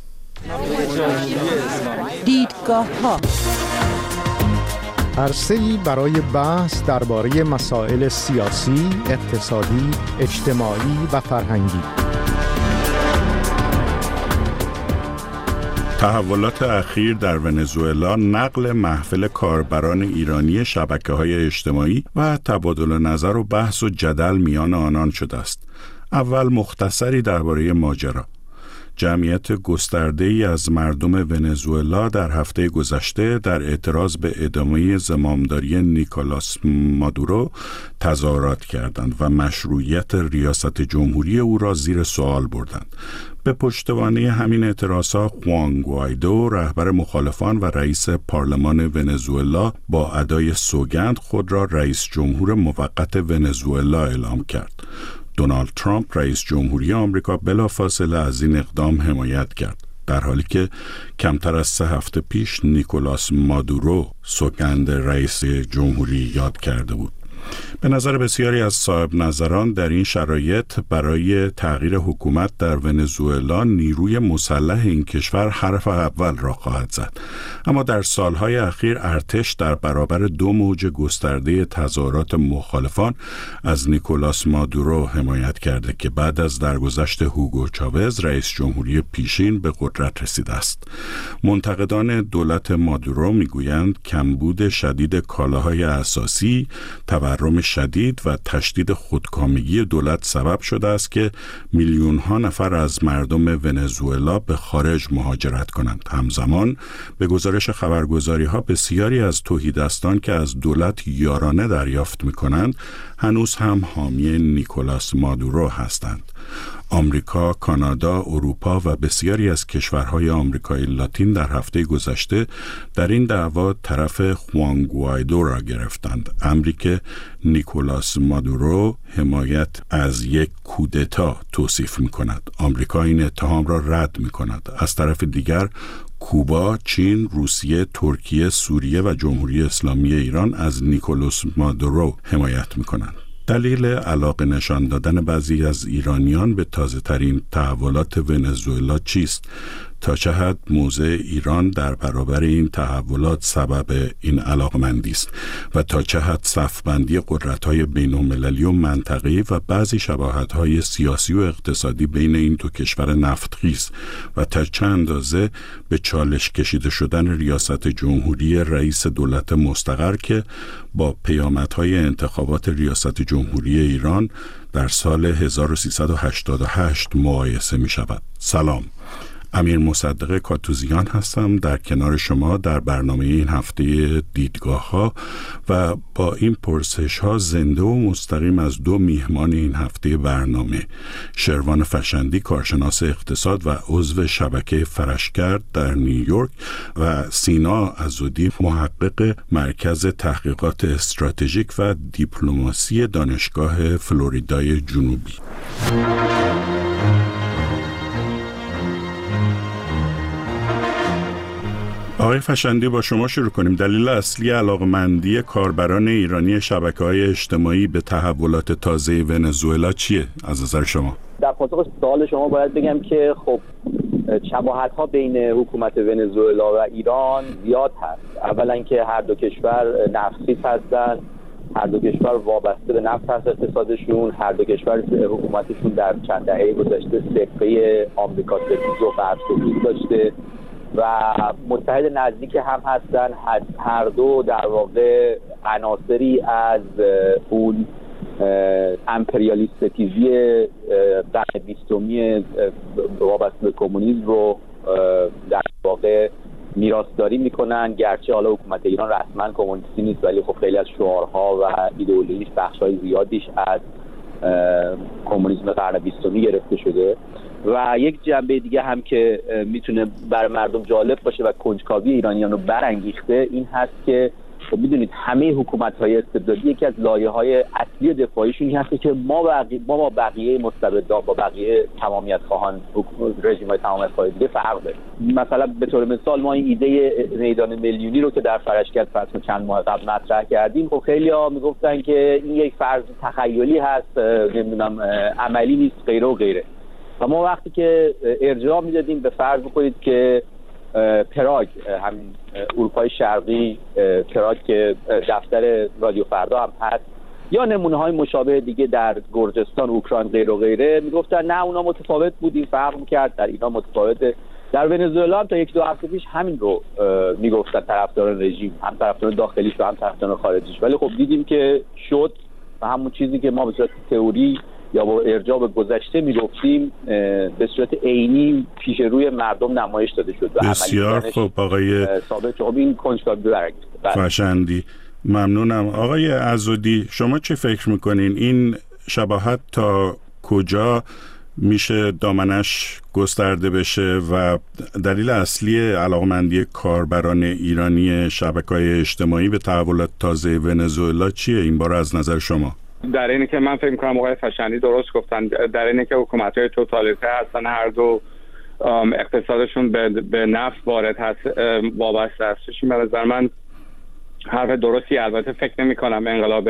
دیدگاه ها، عرصه‌ای برای بحث درباره مسائل سیاسی، اقتصادی، اجتماعی و فرهنگی. تحولات اخیر در ونزوئلا نقل محفل کاربران ایرانی شبکه‌های اجتماعی و تبادل نظر و بحث و جدل میان آنان شده است. اول مختصری درباره ماجرا. جمعیت گسترده‌ای از مردم ونزوئلا در هفته گذشته در اعتراض به ادامه زمامداری نیکولاس مادورو تظاهرات کردند و مشروعیت ریاست جمهوری او را زیر سوال بردند. به پشتوانه همین اعتراضها خوان گوایدو، رهبر مخالفان و رئیس پارلمان ونزوئلا، با ادای سوگند خود را رئیس جمهور موقت ونزوئلا اعلام کرد. دونالد ترامپ رئیس جمهوری آمریکا بلافاصله از این اقدام حمایت کرد، در حالی که کمتر از سه هفته پیش نیکولاس مادورو سوگند رئیس جمهوری یاد کرده بود. به نظر بسیاری از صاحب نظران در این شرایط برای تغییر حکومت در ونزوئلا نیروی مسلح این کشور حرف اول را خواهد زد. اما در سالهای اخیر ارتش در برابر دو موج گسترده تظاهرات مخالفان از نیکولاس مادورو حمایت کرده که بعد از درگذشت هوگو چاوز رئیس جمهوری پیشین به قدرت رسیده است. منتقدان دولت مادورو میگویند کمبود شدید کالاهای اساسی، تورم شدید و تشدید خودکامگی دولت سبب شده است که میلیون ها نفر از مردم ونزوئلا به خارج مهاجرت کنند. همزمان به گزارش خبرگزاری ها بسیاری از تهیدستان که از دولت یارانه دریافت می کنند هنوز هم حامی نیکولاس مادورو هستند. آمریکا، کانادا، اروپا و بسیاری از کشورهای آمریکای لاتین در هفته گذشته در این دعوا طرف خوان گوایدو را گرفتند، امری که نیکولاس مادورو حمایت از یک کودتا توصیف می کند. آمریکا این اتهام را رد می کند. از طرف دیگر کوبا، چین، روسیه، ترکیه، سوریه و جمهوری اسلامی ایران از نیکولاس مادورو حمایت می کنند. دلیل علاقه نشان دادن بعضی از ایرانیان به تازه ترین تحولات ونزوئلا چیست؟ تا چه حد موضع ایران در برابر این تحولات سبب این علاقمندی است و تا چه حد صفبندی قدرت‌های بین‌المللی و منطقه‌ای و بعضی شباهت‌های سیاسی و اقتصادی بین این دو کشور نفتخیز و تا چه اندازه به چالش کشیده شدن ریاست جمهوری رئیس دولت مستقر که با پیامدهای انتخابات ریاست جمهوری ایران در سال هزار و سیصد و هشتاد و هشت مقایسه می شود. سلام، امیر مصدق کاتوزیان هستم در کنار شما در برنامه این هفته دیدگاه ها و با این پرسش ها زنده و مستقیم از دو میهمان این هفته برنامه، شروان فشندی کارشناس اقتصاد و عضو شبکه فرشگرد در نیویورک و سینا عزودی محقق مرکز تحقیقات استراتژیک و دیپلماسی دانشگاه فلوریدای جنوبی. آقای فشندی، با شما شروع کنیم. دلیل اصلی علاقمندی کاربران ایرانی شبکه‌های اجتماعی به تحولات تازه ونزوئلا چیه از نظر شما؟ در پاسخ سوال شما باید بگم که خب شباهت‌ها بین حکومت ونزوئلا و ایران زیاد هست. اولا که هر دو کشور نفتخیز هستند، هر دو کشور وابسته به نفت هست اقتصادشون، هر دو کشور حکومتشون در چند دهه گذشته سکه آمریکا سفید و غرب سفید داشته و متحد نزدیک هم هستن. هر دو در واقع عناصری از پول امپریالیست ستیزی قرن بیستمی وابسته به کمونیسم رو در واقع میراثداری میکنن، گرچه حالا حکومت ایران رسما کمونیستی نیست ولی خب خیلی از شعارها و ایدئولوژیش بخش‌های زیادیش از کمونیسم قرن بیستمی گرفته شده. و یک جنبه دیگه هم که میتونه بر مردم جالب باشه و کنجکاوی ایرانیان رو برانگیخته این هست که خب میدونید همه حکومت‌های استبدادی یکی از لایه‌های اصلی دفاعیشون این هست که ما بقیه ما با بقیه مستبدان با بقیه تمامیت خواهان رژیم‌های تمامیت خواه دیگه فرق داره. مثلا به طور مثال ما این ایده میدان میلیونی رو که در فرشگرد فصل چند ماه قبل مطرح کردیم، خب خیلی‌ها میگفتن که این یک فرض تخیلی هست، نمیدونم عملی نیست غیره و غیره. و ما وقتی که ارجاع میدادیم به فرض بکنید که پراگ، همین اروپای شرقی، پراگ که دفتر رادیو فردا هم هست، یا نمونه های مشابه دیگه در گرجستان، اوکراین غیر و غیره، میگفتن نه اونا متفاوت بود، این فرق میکرد، در ایران متفاوته. در ونزوئلا هم تا یک دو هفته پیش همین رو میگفتن طرفداران رژیم، هم طرفداران داخلیش و هم طرفداران خارجیش. ولی خب دیدیم که شد و همون چیزی که ما به صورت تئوری یا با ارجاع به گذشته میگفتیم به صورت عینی پیش روی مردم نمایش داده شد. بسیار خوب آقای ثابت شد. این کنجکاوی برانگیخت. فشندی، ممنونم. آقای عضدی، شما چه فکر میکنین این شباهت تا کجا میشه دامنش گسترده بشه و دلیل اصلی علاقمندی کاربران ایرانی شبکه‌های اجتماعی به تحولات تازه ونزوئلا چیه این بار از نظر شما؟ در اینه که من فکر می‌کنم آقای فشنی درست گفتن، در اینه که حکومت‌های توتالیته هستن، هر دو اقتصادشون به, به نفت وارد هست، وابسته هستش. به نظر من حرف درستی، البته فکر نمی‌کنم انقلاب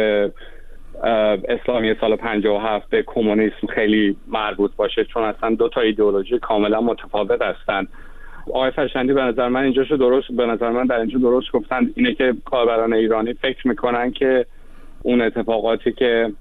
اسلامی سال پنجاه و هفت به کمونیسم خیلی مربوط باشه، چون اصلا دو تا ایدئولوژی کاملا متفاوت هستن. آقای فشندی به نظر من اینجاشو درست به نظر من در اینجا درست گفتن، اینه که کاربران ایرانی فکر میکنن که اون اتفاقاتی که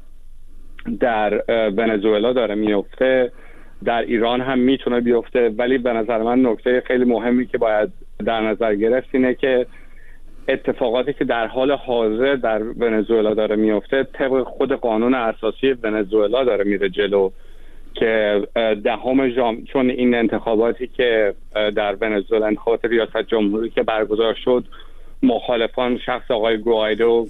در ونزوئلا داره میفته در ایران هم میتونه بیفته. ولی به نظر من نکته خیلی مهمی که باید در نظر گرفت اینه که اتفاقاتی که در حال حاضر در ونزوئلا داره میفته طبق خود قانون اساسی ونزوئلا داره میره جلو، که دهم ژانویه، چون این انتخاباتی که در ونزوئلا، انتخابات ریاست جمهوری که برگزار شد، مخالفان شخص آقای گوایدو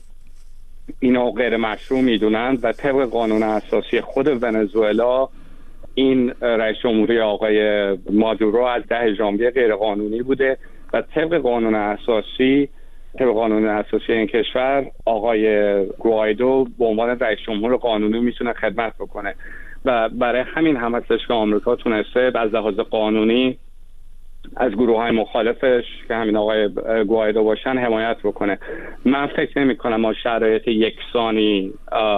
اینا غیر مشروع میدونند و طبق قانون اساسی خود ونزوئلا این رئیس جمهوری آقای مادورو از ده ژانویه غیر قانونی بوده و طبق قانون اساسی طبق قانون اساسی این کشور آقای گوایدو به عنوان رئیس جمهور قانونی میتونه خدمت بکنه و برای همین هم هستش که آمریکا تونسته از لحاظ قانونی از گروه های مخالفش که همین آقای گوایدو باشن حمایت بکنه. من فکر نمی کنم ما شرایط یکسانی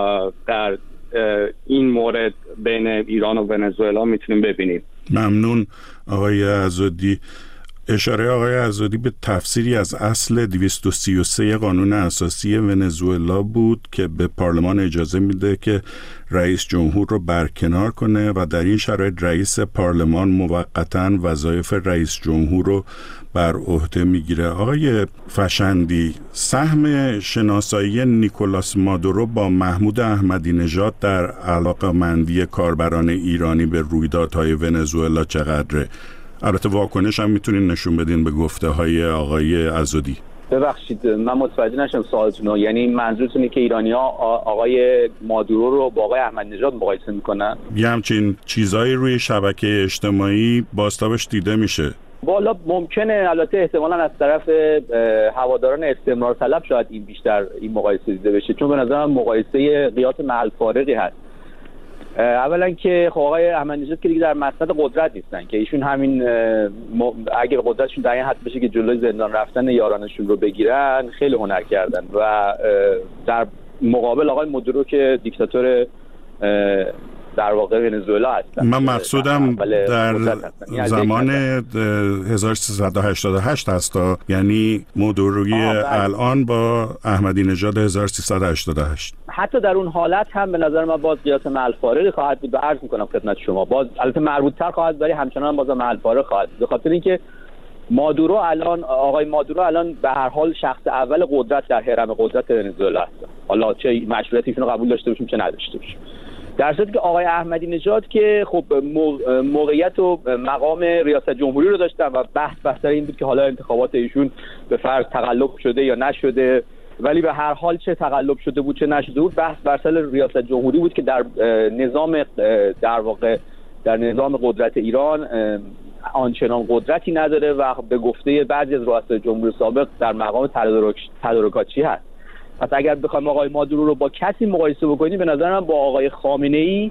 در این مورد بین ایران و ونزوئلا میتونیم ببینیم. ممنون آقای عضدی. اشاره آقای عضدی به تفسیری از اصل دویست و سی و سه قانون اساسی ونزوئلا بود که به پارلمان اجازه میده که رئیس جمهور رو برکنار کنه و در این شرایط رئیس پارلمان موقتاً وظایف رئیس جمهور رو بر عهده میگیره. آقای فشندی، سهم شناسایی نیکولاس مادورو با محمود احمدی نژاد در علاقه‌مندی کاربران ایرانی به رویدادهای ونزوئلا چقدره؟ البته واکنش هم میتونین نشون بدین به گفته های آقای عضدی. ببخشید من متوجه نشدم سوالتون رو. یعنی منظورتونه که ایرانی‌ها آقای مادورو رو با آقای احمدی نژاد مقایسه میکنن؟ یه همچین چیزایی روی شبکه اجتماعی بازتابش دیده میشه. والا ممکنه، البته احتمالاً از طرف هواداران استمرار طلب شاید این بیشتر این مقایسه دیده بشه، چون به نظرم مقایسه قیاس محل فارقی هست. اولا که خب آقای احمدی نژاد که دیگه در مسند قدرت نیستن، که ایشون همین اگر قدرتشون در این حد بشه که جلوی زندان رفتن یارانشون رو بگیرن خیلی هنر کردن و در مقابل آقای مادورو که دیکتاتور در واقع ونزوئلا هستن. من مقصودم در زمان هزار و سیصد و هشتاد و هشت هست، یعنی مادوروی الان با احمدی نژاد هزار و سیصد و هشتاد و هشت. حتی در اون حالت هم به نظر من باز قیاس محل فارقی خواهد بود و عرض میکنم خدمت شما، باز البته مربوط تر خواهد ولی همچنان باز محل فارق خواهد بود، به خاطر اینکه مادورو الان آقای مادورو الان به هر حال شخص اول قدرت در حرم قدرت ونزوئلا هست. حالا چه مشروعیت ایشون قبول داشته باشیم چه نداشته باشیم. در صورتی که آقای احمدی نژاد که خب موقعیت و مقام ریاست جمهوری رو داشتن و بحث بحث این بود که حالا انتخابات ایشون به فرض تقلب شده یا نشده، ولی به هر حال چه تقلب شده بود چه نشده بود بحث بر سر ریاست جمهوری بود که در نظام در واقع در نظام قدرت ایران آنچنان قدرتی نداره و به گفته بعضی از رؤسای جمهوری سابق در مقام تدارکاتی هست. پس اگر بخوایم آقای مادورو رو با کسی مقایسه بکنیم به نظر من با آقای خامنه‌ای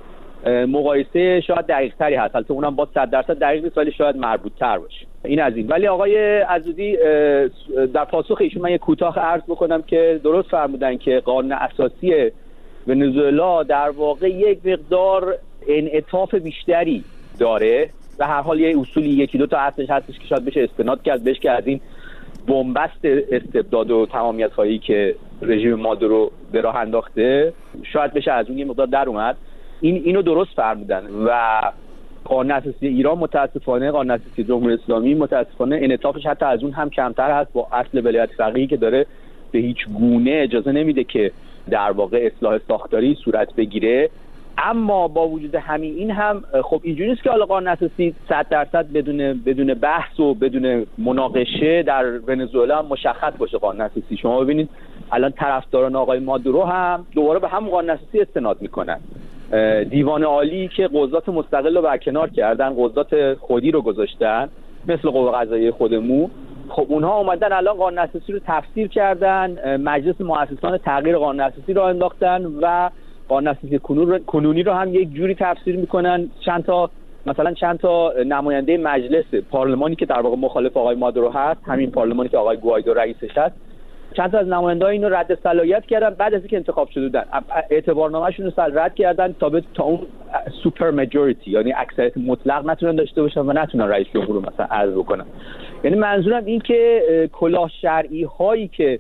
مقایسه شاید دقیق‌تری هست. البته اونم با صد درصد دقیق نیست ولی شاید مربوط‌تر باشه. این از این. ولی آقای عزودی در پاسخ ایشون من یک کوتاه عرض بکنم که درست فرمودن که قانون اساسی ونزوئلا در واقع یک مقدار انعطاف بیشتری داره و هر حال یه اصولی یکی دو تا هستش هستش که شاید بشه استناد کرد بهش که از این بنبست استبداد و تمامیت خواهی که رژیم مادورو به راه انداخته شاید بشه از اون یه مقدار در اومد. این اینو درست فرمودن و قانون اساسی ایران متاسفانه قانون اساسی جمهوری اسلامی متاسفانه انعطافش حتی از اون هم کمتر هست با اصل ولایت فقیهی که داره به هیچ گونه اجازه نمیده که در واقع اصلاح ساختاری صورت بگیره. اما با وجود همین این هم خب اینجوری نیست که حالا قانون اساسی صد درصد بدون بدون بحث و بدون مناقشه در ونزوئلا هم مشخص باشه قانون اساسی. شما ببینید الان طرفداران آقای مادورو هم دوباره به هم قانون اساسی استناد میکنن. دیوان عالی که قضات مستقل رو برکنار کردن، قضات خودی رو گذاشتن مثل قوه قضاییه خودمون، خب اونها اومدن الان قانون اساسی رو تفسیر کردن، مجلس مؤسسان تغییر قانون اساسی رو انداختن و قانون اساسی کنونی رو هم یک جوری تفسیر میکنن. چند تا مثلا چند تا نماینده مجلس پارلمانی که در واقع مخالف آقای مادورو هست، همین پارلمانی که آقای گوایدو رئیسش هست، چند تا از نماینده‌ها اینو رد صلاحیت کردن بعد از اینکه انتخاب شده بودن اعتبارنامه‌شون رو رد کردن تا به تا اون سوپر ماجوریتی یعنی اکثریت مطلق نتونن داشته باشن و نتونن رئیس جمهور رو مثلا عزل بکنن. یعنی منظورم این که کلاه شرعی هایی که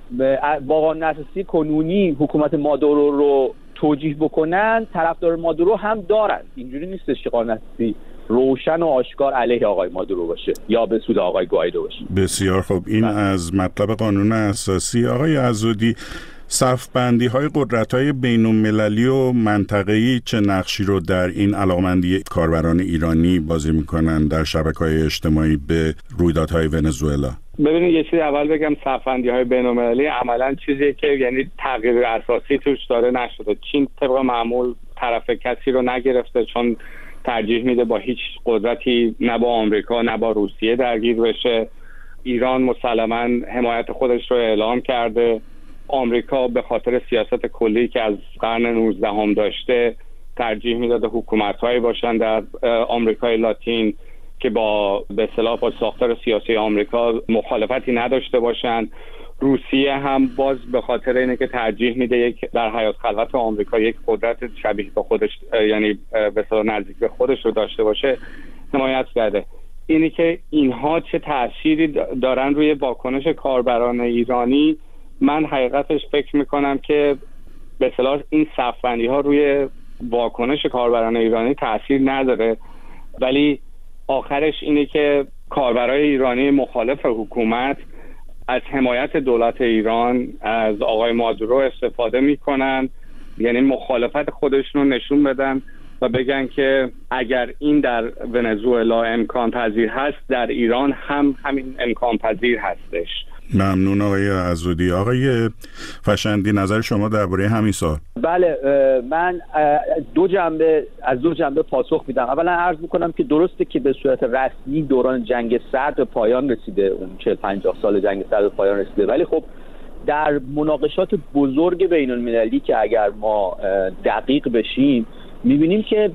با قانون اساسی کنونی حکومت مادورو رو توجیه بکنن طرفدار مادورو هم دارن. اینجوری نیستش که قانون اساسی روشن و آشکار علیه آقای مادورو باشه یا به سود آقای گوایدو باشه. بسیار خوب. این بله. از مطلب قانون اساسی. آقای عزودی، صف‌بندی های قدرت های بین المللی و منطقه‌ای چه نقشی رو در این علاقمندی کاربران ایرانی بازی میکنن در شبکه‌های اجتماعی به رویدادهای ونزوئلا؟ ببینید یه چیزی اول بگم، صف‌بندی های بین المللی عملاً چیزیه که یعنی تغییر اساسی توش داره نشده. چین طبق معمول طرف کسی رو نگرفته چون ترجیح میده با هیچ قدرتی نه با آمریکا نه با روسیه درگیر بشه. ایران مسلماً حمایت خودش رو اعلام کرده. آمریکا به خاطر سیاست کلی که از قرن نوزدهم داشته ترجیح میداده حکومت‌هایی باشن در آمریکای لاتین که با به اصطلاح با ساختار سیاسی آمریکا مخالفتی نداشته باشن. روسیه هم باز به خاطر اینه که ترجیح میده یک در حیات خلوت آمریکا یک قدرت شبیه به خودش یعنی به اصطلاح نزدیک به خودش رو داشته باشه حمایت کرده. اینی که اینها چه تأثیری دارن روی واکنش کاربران ایرانی، من حقیقتش فکر میکنم که به اصطلاح این صف‌بندی ها روی واکنش کاربران ایرانی تأثیر نداره، ولی آخرش اینه که کاربرای ایرانی مخالف حکومت از حمایت دولت ایران از آقای مادورو استفاده میکنن، یعنی مخالفت خودشون رو نشون بدن و بگن که اگر این در ونزوئلا امکان پذیر هست در ایران هم همین امکان پذیر هستش. ممنون آقای عزودی. آقای فشندی نظر شما درباره همین سوال؟ بله، من دو جنبه از دو جنبه پاسخ میدم. اولا عرض میکنم که درسته که به صورت رسمی دوران جنگ سرد به پایان رسیده، اون چهل پنجاه سال جنگ سرد به پایان رسیده، ولی خب در مناقشات بزرگ بین المللی که اگر ما دقیق بشیم میبینیم که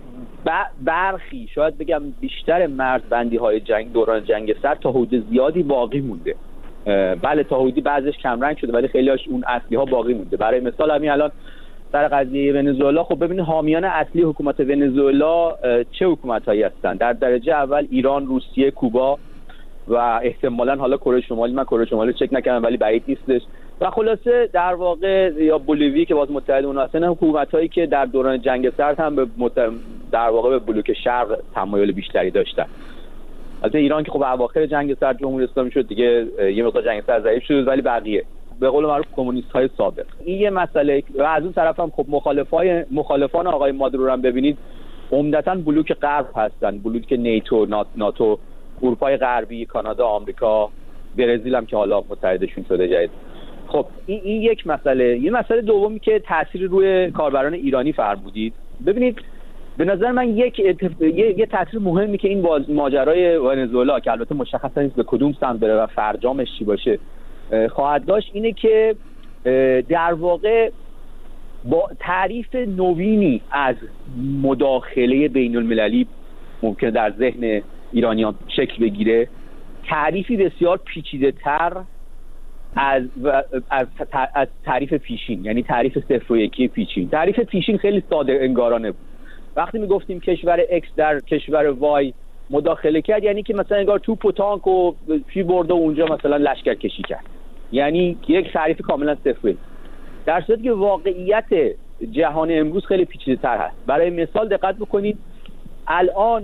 برخی شاید بگم بیشتر مرزبندی های جنگ دوران جنگ سرد تا حدود زیادی باقی مونده. بله تا حدودی بعضش کمرنگ شده ولی خیلی‌هاش اون اصلی ها باقی مونده. برای مثال همین الان در قضیه ونزوئلا خب ببینید حامیان اصلی حکومت ونزوئلا چه حکومت‌هایی هستن؟ در درجه اول ایران، روسیه، کوبا و احتمالاً حالا کره شمالی. من کره شمالی چک نکردم ولی بعید نیستش. و خلاصه در واقع یا بولیوی که باز متحد اونها هستن، حکومت‌هایی که در دوران جنگ سرد هم به مت... در واقع به بلوک شرق تمایل بیشتری داشتن. البته ایران که خب اواخر جنگ سرد جمهوری اسلامی شد دیگه یه مقدار جنگ سرد ضعیف شد، ولی بقیه به قول معروف کمونیست های سابق. این یه مسئله و از اون طرف هم خب مخالفای مخالفان آقای مادورو رو هم ببینید عمدتاً بلوک غرب هستن، بلوک نیتو، ناتو، اروپای غربی، کانادا، آمریکا، برزیل هم که حالا متحدشون شده جدید. خب این این یک مسئله. یه مسئله دومی که تأثیر روی کاربران ایرانی فرمودید. ببینید به نظر من یک اتف... یه... یه تأثیر مهمی که این باز... ماجرای ونزوئلا که البته مشخص نیست به کدوم سمت بره و فرجامش چی باشه خواهد داشت، اینه که در واقع با تعریف نوینی از مداخله بین المللی ممکن در ذهن ایرانیان شکل بگیره، تعریفی بسیار پیچیده تر از از از تعریف پیشین، یعنی تعریف صفر و یکی پیشین. تعریف پیشین خیلی ساده انگارانه بود. وقتی میگفتیم کشور X در کشور Y مداخله کرد، یعنی که مثلا انگار توپ و تانک و چی برده و اونجا مثلا لشکر کشی کرد، یعنی یک تعریف کاملا صفری. در صورتی که واقعیت جهان امروز خیلی پیچیده تر هست. برای مثال دقت بکنید الان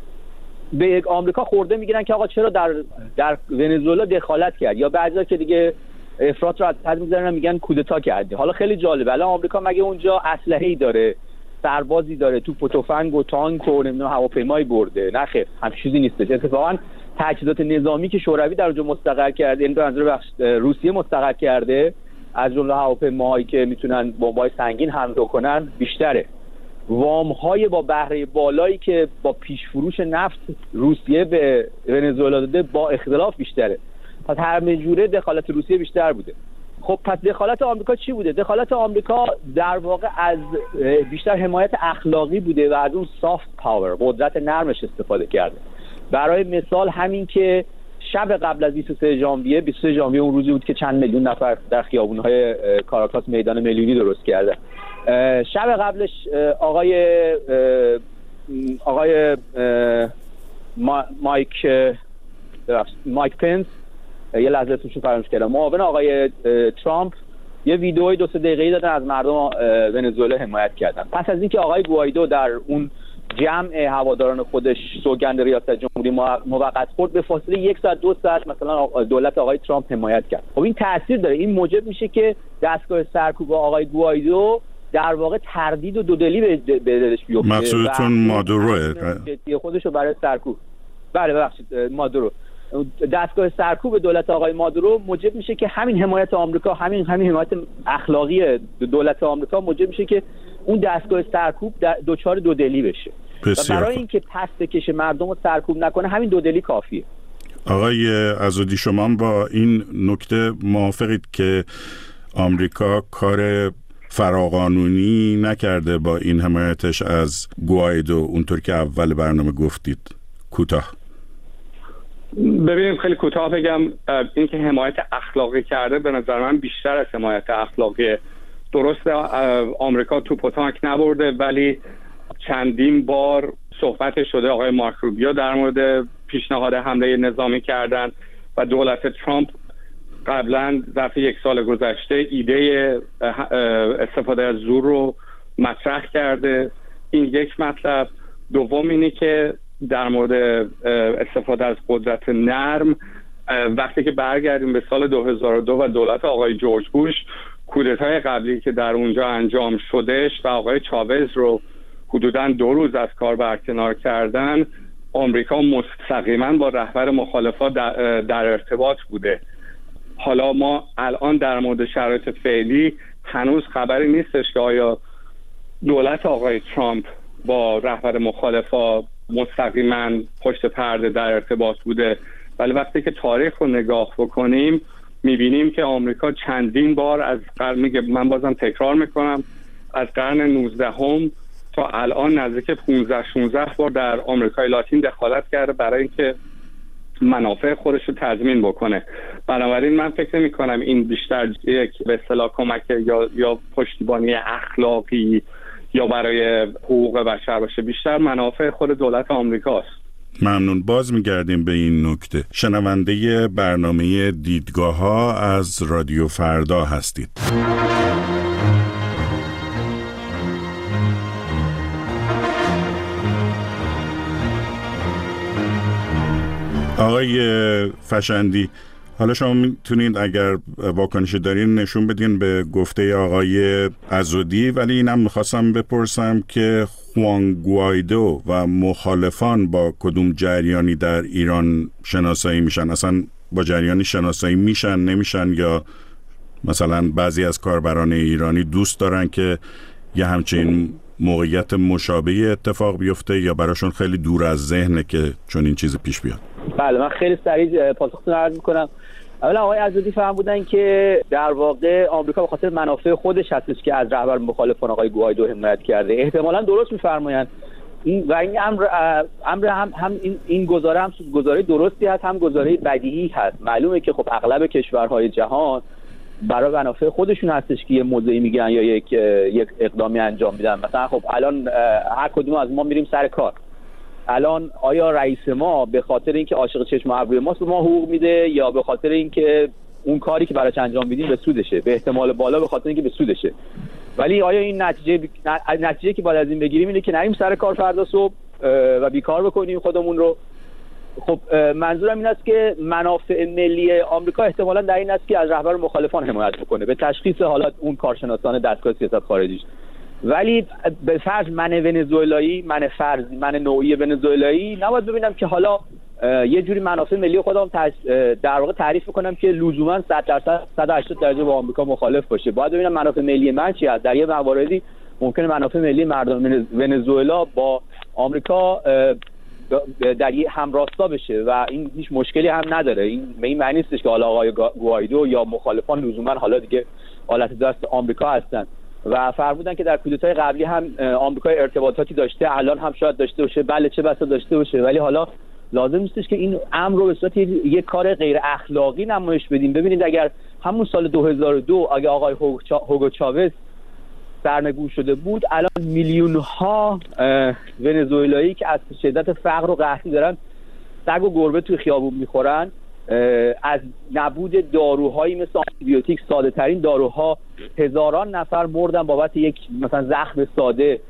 به آمریکا خورده میگیرن که آقا چرا در در ونزوئلا دخالت کرد، یا بعضیا که دیگه افراط رو از حد میذارن میگن کودتا کرده. حالا خیلی جالبه، الان آمریکا مگه اونجا اسلحه‌ای داره، سربازی داره، توپ و تفنگ و تانک و نمیدونم هواپیمایی برده؟ نه خیر، همچین چیزی نیستش. اتفاقا تجهیزات نظامی که شوروی در اونجا مستقر کرده، این منظور روسیه مستقر کرده، از جمله هواپیماهایی که میتونن بمب‌های سنگین حمل کنن بیشتره. وام‌های با بهره بالایی که با پیش فروش نفت روسیه به ونزوئلا داده با اختلاف بیشتره. پس هر جوره دخالت روسیه بیشتر بوده. خب پس دخالت آمریکا چی بوده؟ دخالت آمریکا در واقع از بیشتر حمایت اخلاقی بوده و از اون سافت پاور، قدرت نرمش استفاده کرده. برای مثال همین که شب قبل از بیست و سه ژانویه، بیست و سه ژانویه اون روزی بود که چند میلیون نفر در خیابون‌های کاراکاس میدان میلیونی درست کردن. شب قبلش آقای آقای مایک مایک پنس، یه لحظه اسمشو فراموش کردم، معاون آقای ترامپ یه ویدئوی دو سه دقیقه‌ای دادن از مردم ونزوئلا حمایت کردن. پس از اینکه آقای گوایدو در اون جمع هواداران خودش سوگند ریاست جمهوری موقت خورد، به فاصله یک ساعت دو ساعت مثلا دولت آقای ترامپ حمایت کرد. خب این تاثیر داره. این موجب میشه که دستگاه سرکوب آقای گوایدو در واقع تردید و دودلی به دلش بیفته. مقصودتون مادوروه خودش رو برای سرکوب. بله ببخشید مادورو. دستگاه سرکوب دولت آقای مادورو موجب میشه که همین حمایت آمریکا، همین همین حمایت اخلاقی دولت آمریکا موجب میشه که اون دستگاه سرکوب دچار دودلی بشه. و برای اینکه پس بکشه مردم رو سرکوب نکنه، همین دودلی کافیه. آقای عزودی، شما با این نکته موافقید که آمریکا کار فراقانونی نکرده با این حمایتش از گوایدو اونطور که اول برنامه گفتید؟ کوتاه ببینیم، خیلی کوتاه بگم، این که حمایت اخلاقی کرده به نظر من بیشتر از حمایت اخلاقی. درسته آمریکا توپ و تانک نبرده، ولی چندین بار صحبت شده آقای مارک روبیو در مورد پیشنهاد حمله نظامی کردن و دولت ترامپ قبلا ظرف یک سال گذشته ایده استفاده از زور رو مطرح کرده. این یک مطلب. دوم اینه که در مورد استفاده از قدرت نرم، وقتی که برگردیم به سال دو هزار و دو و دولت آقای جورج بوش، کودتای قبلی که در اونجا انجام شدش و آقای چاوز رو حدوداً دو روز از کار برکنار کردن، آمریکا مستقیما با رهبر مخالفات در, در ارتباط بوده. حالا ما الان در مورد شرایط فعلی هنوز خبری نیستش که آیا دولت آقای ترامپ با رهبر مخالفات مستقیما پشت پرده در ارتباط بوده، ولی وقتی که تاریخ رو نگاه بکنیم میبینیم که آمریکا چندین بار از قرن، میگه من بازم تکرار میکنم، از قرن نوزدهم تا الان نزدیک پانزده شانزده بار در آمریکای لاتین دخالت کرده برای اینکه منافع خودش رو تضمین بکنه. بنابراین من فکر نمی کنم این بیشتر یک به اصطلاح کمک یا یا پشتیبانی اخلاقی یا برای حقوق بشر باشه، بیشتر منافع خود دولت آمریکاست. ممنون. باز میگردیم به این نکته. شنونده برنامه دیدگاه ها از رادیو فردا هستید. آقای فشندی، حالا شما میتونید اگر واکنش دارین نشون بدین به گفته آقای عزودی، ولی اینم میخواستم بپرسم که خوان گوایدو و مخالفان با کدوم جریانی در ایران شناسایی میشن؟ اصلا با جریانی شناسایی میشن نمیشن، یا مثلا بعضی از کاربران ایرانی دوست دارن که یه همچین موقعیت مشابه اتفاق بیفته، یا براشون خیلی دور از ذهنه که چون این چیز پیش بیاد؟ بله، من خیلی سریع پاسختون عرض میکنم. اولا آقای عزیزی فهم بودن که در واقع آمریکا به خاطر منافع خودش هستش که از رهبر مخالفان آقای گوایدو حمایت کرده. احتمالاً درست میفرمایند این و این امر امر هم, هم این, این گزاره هم گزاره درستی هست، هم گزاره بدیهی هست. معلومه که خب اغلب کشورهای جهان برای منافع خودشون هستش که یه موضعی میگن یا یک یک اقدامی انجام میدن. مثلا خب الان هر کدوم از ما میریم سر کار، الان آیا رئیس ما به خاطر اینکه عاشق چشم و ابروی ماست به ما حقوق میده، یا به خاطر اینکه اون کاری که براش انجام میدیم به سودشه؟ به احتمال بالا به خاطر اینکه به سودشه. ولی آیا این نتیجه نتیجه که باید از این بگیریم اینه که نریم سر کار فردا صبح و بیکار بکنیم خودمون رو؟ خب منظورم این است که منافع ملی آمریکا احتمالاً در این است که از رهبر مخالفان حمایت بکنه به تشخیص حالات اون کارشناسان دستگاه سیاست خارجیش. ولی به فرض من ونزوئلایی، من فرض من نوعی ونزوئلایی نباید ببینم که حالا یه جوری منافع ملی خودم در واقع تعریف کنم که لزوما صد درصد صد و هشتاد درجه با آمریکا مخالف باشه. باید ببینم منافع ملی من چی است. در یه مواردی ممکنه منافع ملی مردم ونزوئلا با آمریکا در یه همراستا بشه و این هیچ مشکلی هم نداره. این به این معنی نیستش که حالا آقای گوایدو یا مخالفان لزوما حالا دیگه حالت دست آمریکا هستن. و فرمودن که در کودتای قبلی هم آمریکا ارتباطاتی داشته، الان هم شاید داشته باشه، بله چه بسا داشته باشه، ولی حالا لازم نیستش که این امر رو به صورت یک کار غیر اخلاقی نمایش بدیم. ببینید اگر همون سال دو هزار و دو اگه آقای هوگو چاوز سرنگون شده بود، الان میلیون ها ونزوئلایی که از شدت فقر و قحطی دارن سگ و گربه توی خیابون میخورن، از نبود داروهایی مثل آنتیبیوتیک، ساده ترین داروها، هزاران نفر مردن بابت یک مثلا زخم ساده،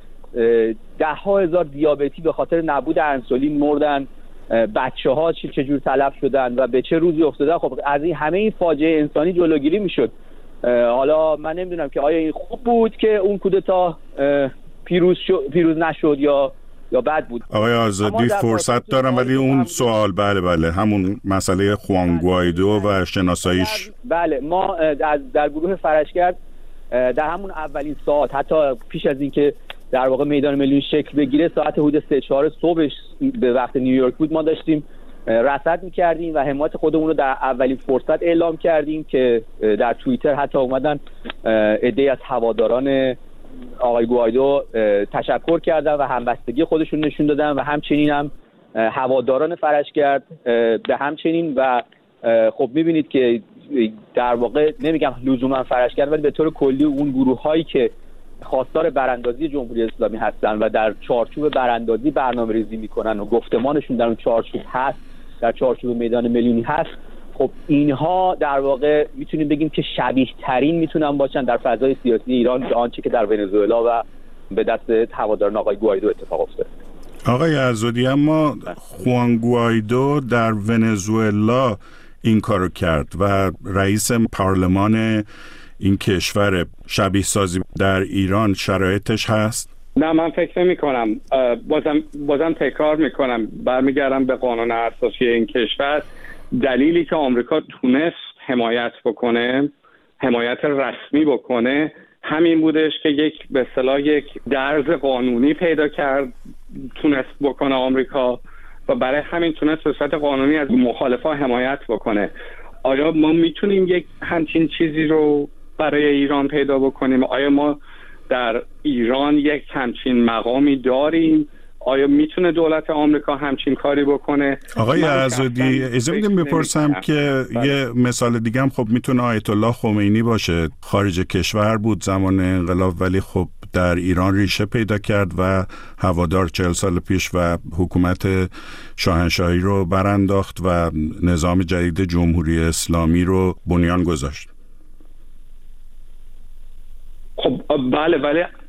ده ها هزار دیابتی به خاطر نبود انسولین مردن، بچه ها چجور تلف شدن و به چه روزی افتادن. خب از این همه این فاجعه انسانی جلوگیری میشد. حالا من نمیدونم که آیا این خوب بود که اون کودتا پیروز پیروز نشد یا یا بد بود. آقای آزادی فرصت دارم ولی اون سوال بله بله همون مسئله خوان گوایدو و شناساییش. بله ما در, در گروه فرشگرد در همون اولین ساعت حتی پیش از اینکه در واقع میدان ملی شکل بگیره ساعت حدود سه چهار صبح به وقت نیویورک بود ما داشتیم رصد می‌کردیم و حمایت خودمون رو در اولین فرصت اعلام کردیم که در توییتر حتی اومدن عده‌ای از هواداران آقای گوایدو تشکر کردن و همبستگی خودشون نشون دادن و همچنین هم هواداران فرشگرد به همچنین. و خب می‌بینید که در واقع نمیگم لزوما فرشگرد ولی به طور کلی اون گروه‌هایی که خواستار براندازی جمهوری اسلامی هستن و در چارچوب براندازی برنامه‌ریزی میکنن و گفتمانشون در اون چارچوب هست، در چارچوب میدان ملیونی هست، خب اینها در واقع میتونیم بگیم که شبیه ترین میتونن باشن در فضای سیاسی ایران به آنچه که در ونزوئلا و به دست هواداران آقای گوایدو اتفاق افتاده. آقای عزودی اما خوان گوایدو در ونزوئلا این کارو کرد و رئیس پارلمان این کشور، شبیه سازی در ایران شرایطش هست؟ نه من فکر نمی کنم. بازم, بازم تکرار میکنم برمیگردم به قانون اساسی این کشور. دلیلی که آمریکا تونست حمایت بکنه، حمایت رسمی بکنه، همین بودش که یک به اصطلاح یک درز قانونی پیدا کرد تونست بکنه آمریکا و برای همین تونست به صورت قانونی از مخالفان حمایت بکنه. آیا ما میتونیم یک همچین چیزی رو برای ایران پیدا بکنیم؟ آیا ما در ایران یک همچین مقامی داریم؟ آیا میتونه دولت آمریکا همچین کاری بکنه؟ آقای عزودی اجازه بدید بپرسم که بله. یه مثال دیگه هم خب میتونه آیت الله خمینی باشه، خارج کشور بود زمان انقلاب ولی خب در ایران ریشه پیدا کرد و هوادار چهل سال پیش و حکومت شاهنشاهی رو برانداخت و نظام جدید جمهوری اسلامی رو بنیان گذاشت. خب بله ولی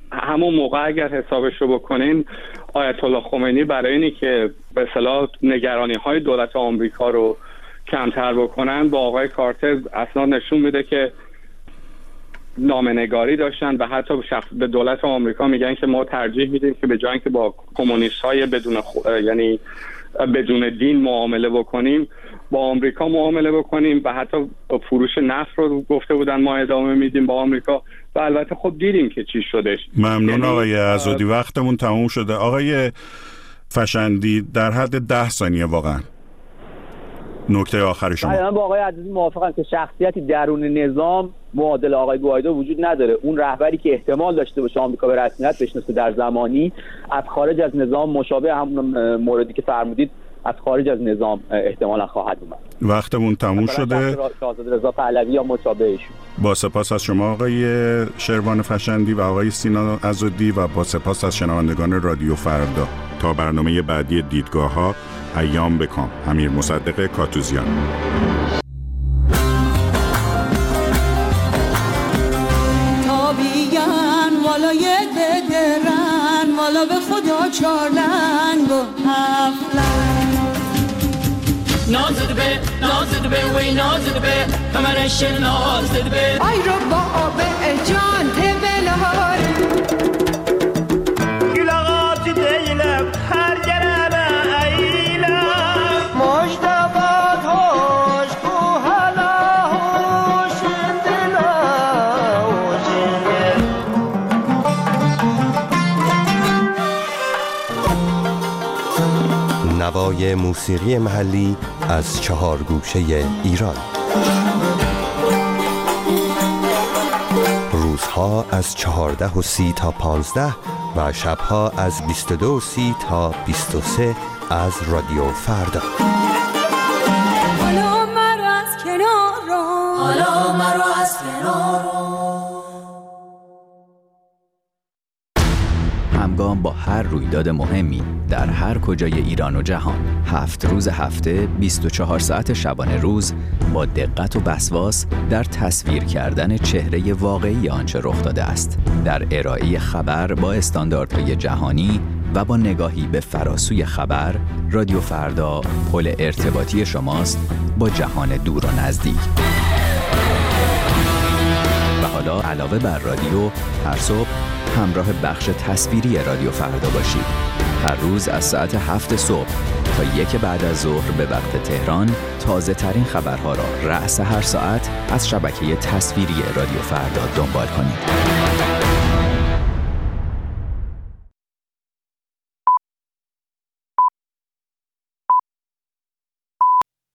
همون موقع اگر حسابش رو بکنین آیت الله خمینی برای اینی که به اصطلاح نگرانی های دولت آمریکا رو کمتر بکنن با آقای کارتر اصلا نشون میده که نامنگاری داشتن و حتی شخص به دولت آمریکا میگن که ما ترجیح میدیم که به جای اینکه با کمونیست های بدون خو... یعنی بدون دین معامله بکنیم با آمریکا معامله بکنیم و حتی فروش نفت رو گفته بودن ما ادامه میدیم با آمریکا و البته خب دیدیم که چی شدش. ممنون یعنی آقای عزادی، وقتمون تموم شده. آقای فشندی در حد ده ثانیه واقعا نکته آخر شما. من با آقای عزیزی موافقم که شخصیتی درون نظام معادل آقای گوایدو وجود نداره. اون رهبری که احتمال داشته باشه آمریکا به رسمیت بشناسه در زمانی از خارج از نظام مشابه همون موردی که فرمودید از خارج از نظام احتمالا خواهد اومد. وقتمون تموم شده. شاهزاده رضا پهلوی یا مشابهشون. با سپاس از شما آقای شروان فشندی و آقای سینا عزادی و با سپاس از شنوندگان رادیو فردا. تا برنامه بعدی دیدگاه‌ها، ایام بکام. امیر مصدق کاتوزیان. تابیان والا یه درن والا به خدا چارلنگ و هفلنگ نازد به نازد به وی نازد به کمرش نازد به آی رو با آب جان تبلهار گلاغات دیلم هر گرم ایلم مجتبات هوش کو هلا هوش دلا نوای موسیقی محلی از چهار گوشه ایران. روزها از چهارده و سی تا پانزده و شبها از بیست و دو و سی تا بیست و سه از رادیو فردا. حالا مرا از کنار رو حالا مرا از کنار رو همگام با هر رویداد مهمی در هر کجای ایران و جهان، هفت روز هفته، بیست و چهار ساعت شبانه روز، با دقت و وسواس در تصویر کردن چهره واقعی آنچه رخ داده است، در ارائه خبر با استانداردهای جهانی و با نگاهی به فراسوی خبر، رادیو فردا پل ارتباطی شماست با جهان دور و نزدیک. و حالا علاوه بر رادیو، هر صبح همراه بخش تصویری رادیو فردا باشید. هر روز از ساعت هفت صبح تا یک بعد از ظهر به وقت تهران تازه ترین خبرها را رأس هر ساعت از شبکه تصویری رادیو فردا دنبال کنید.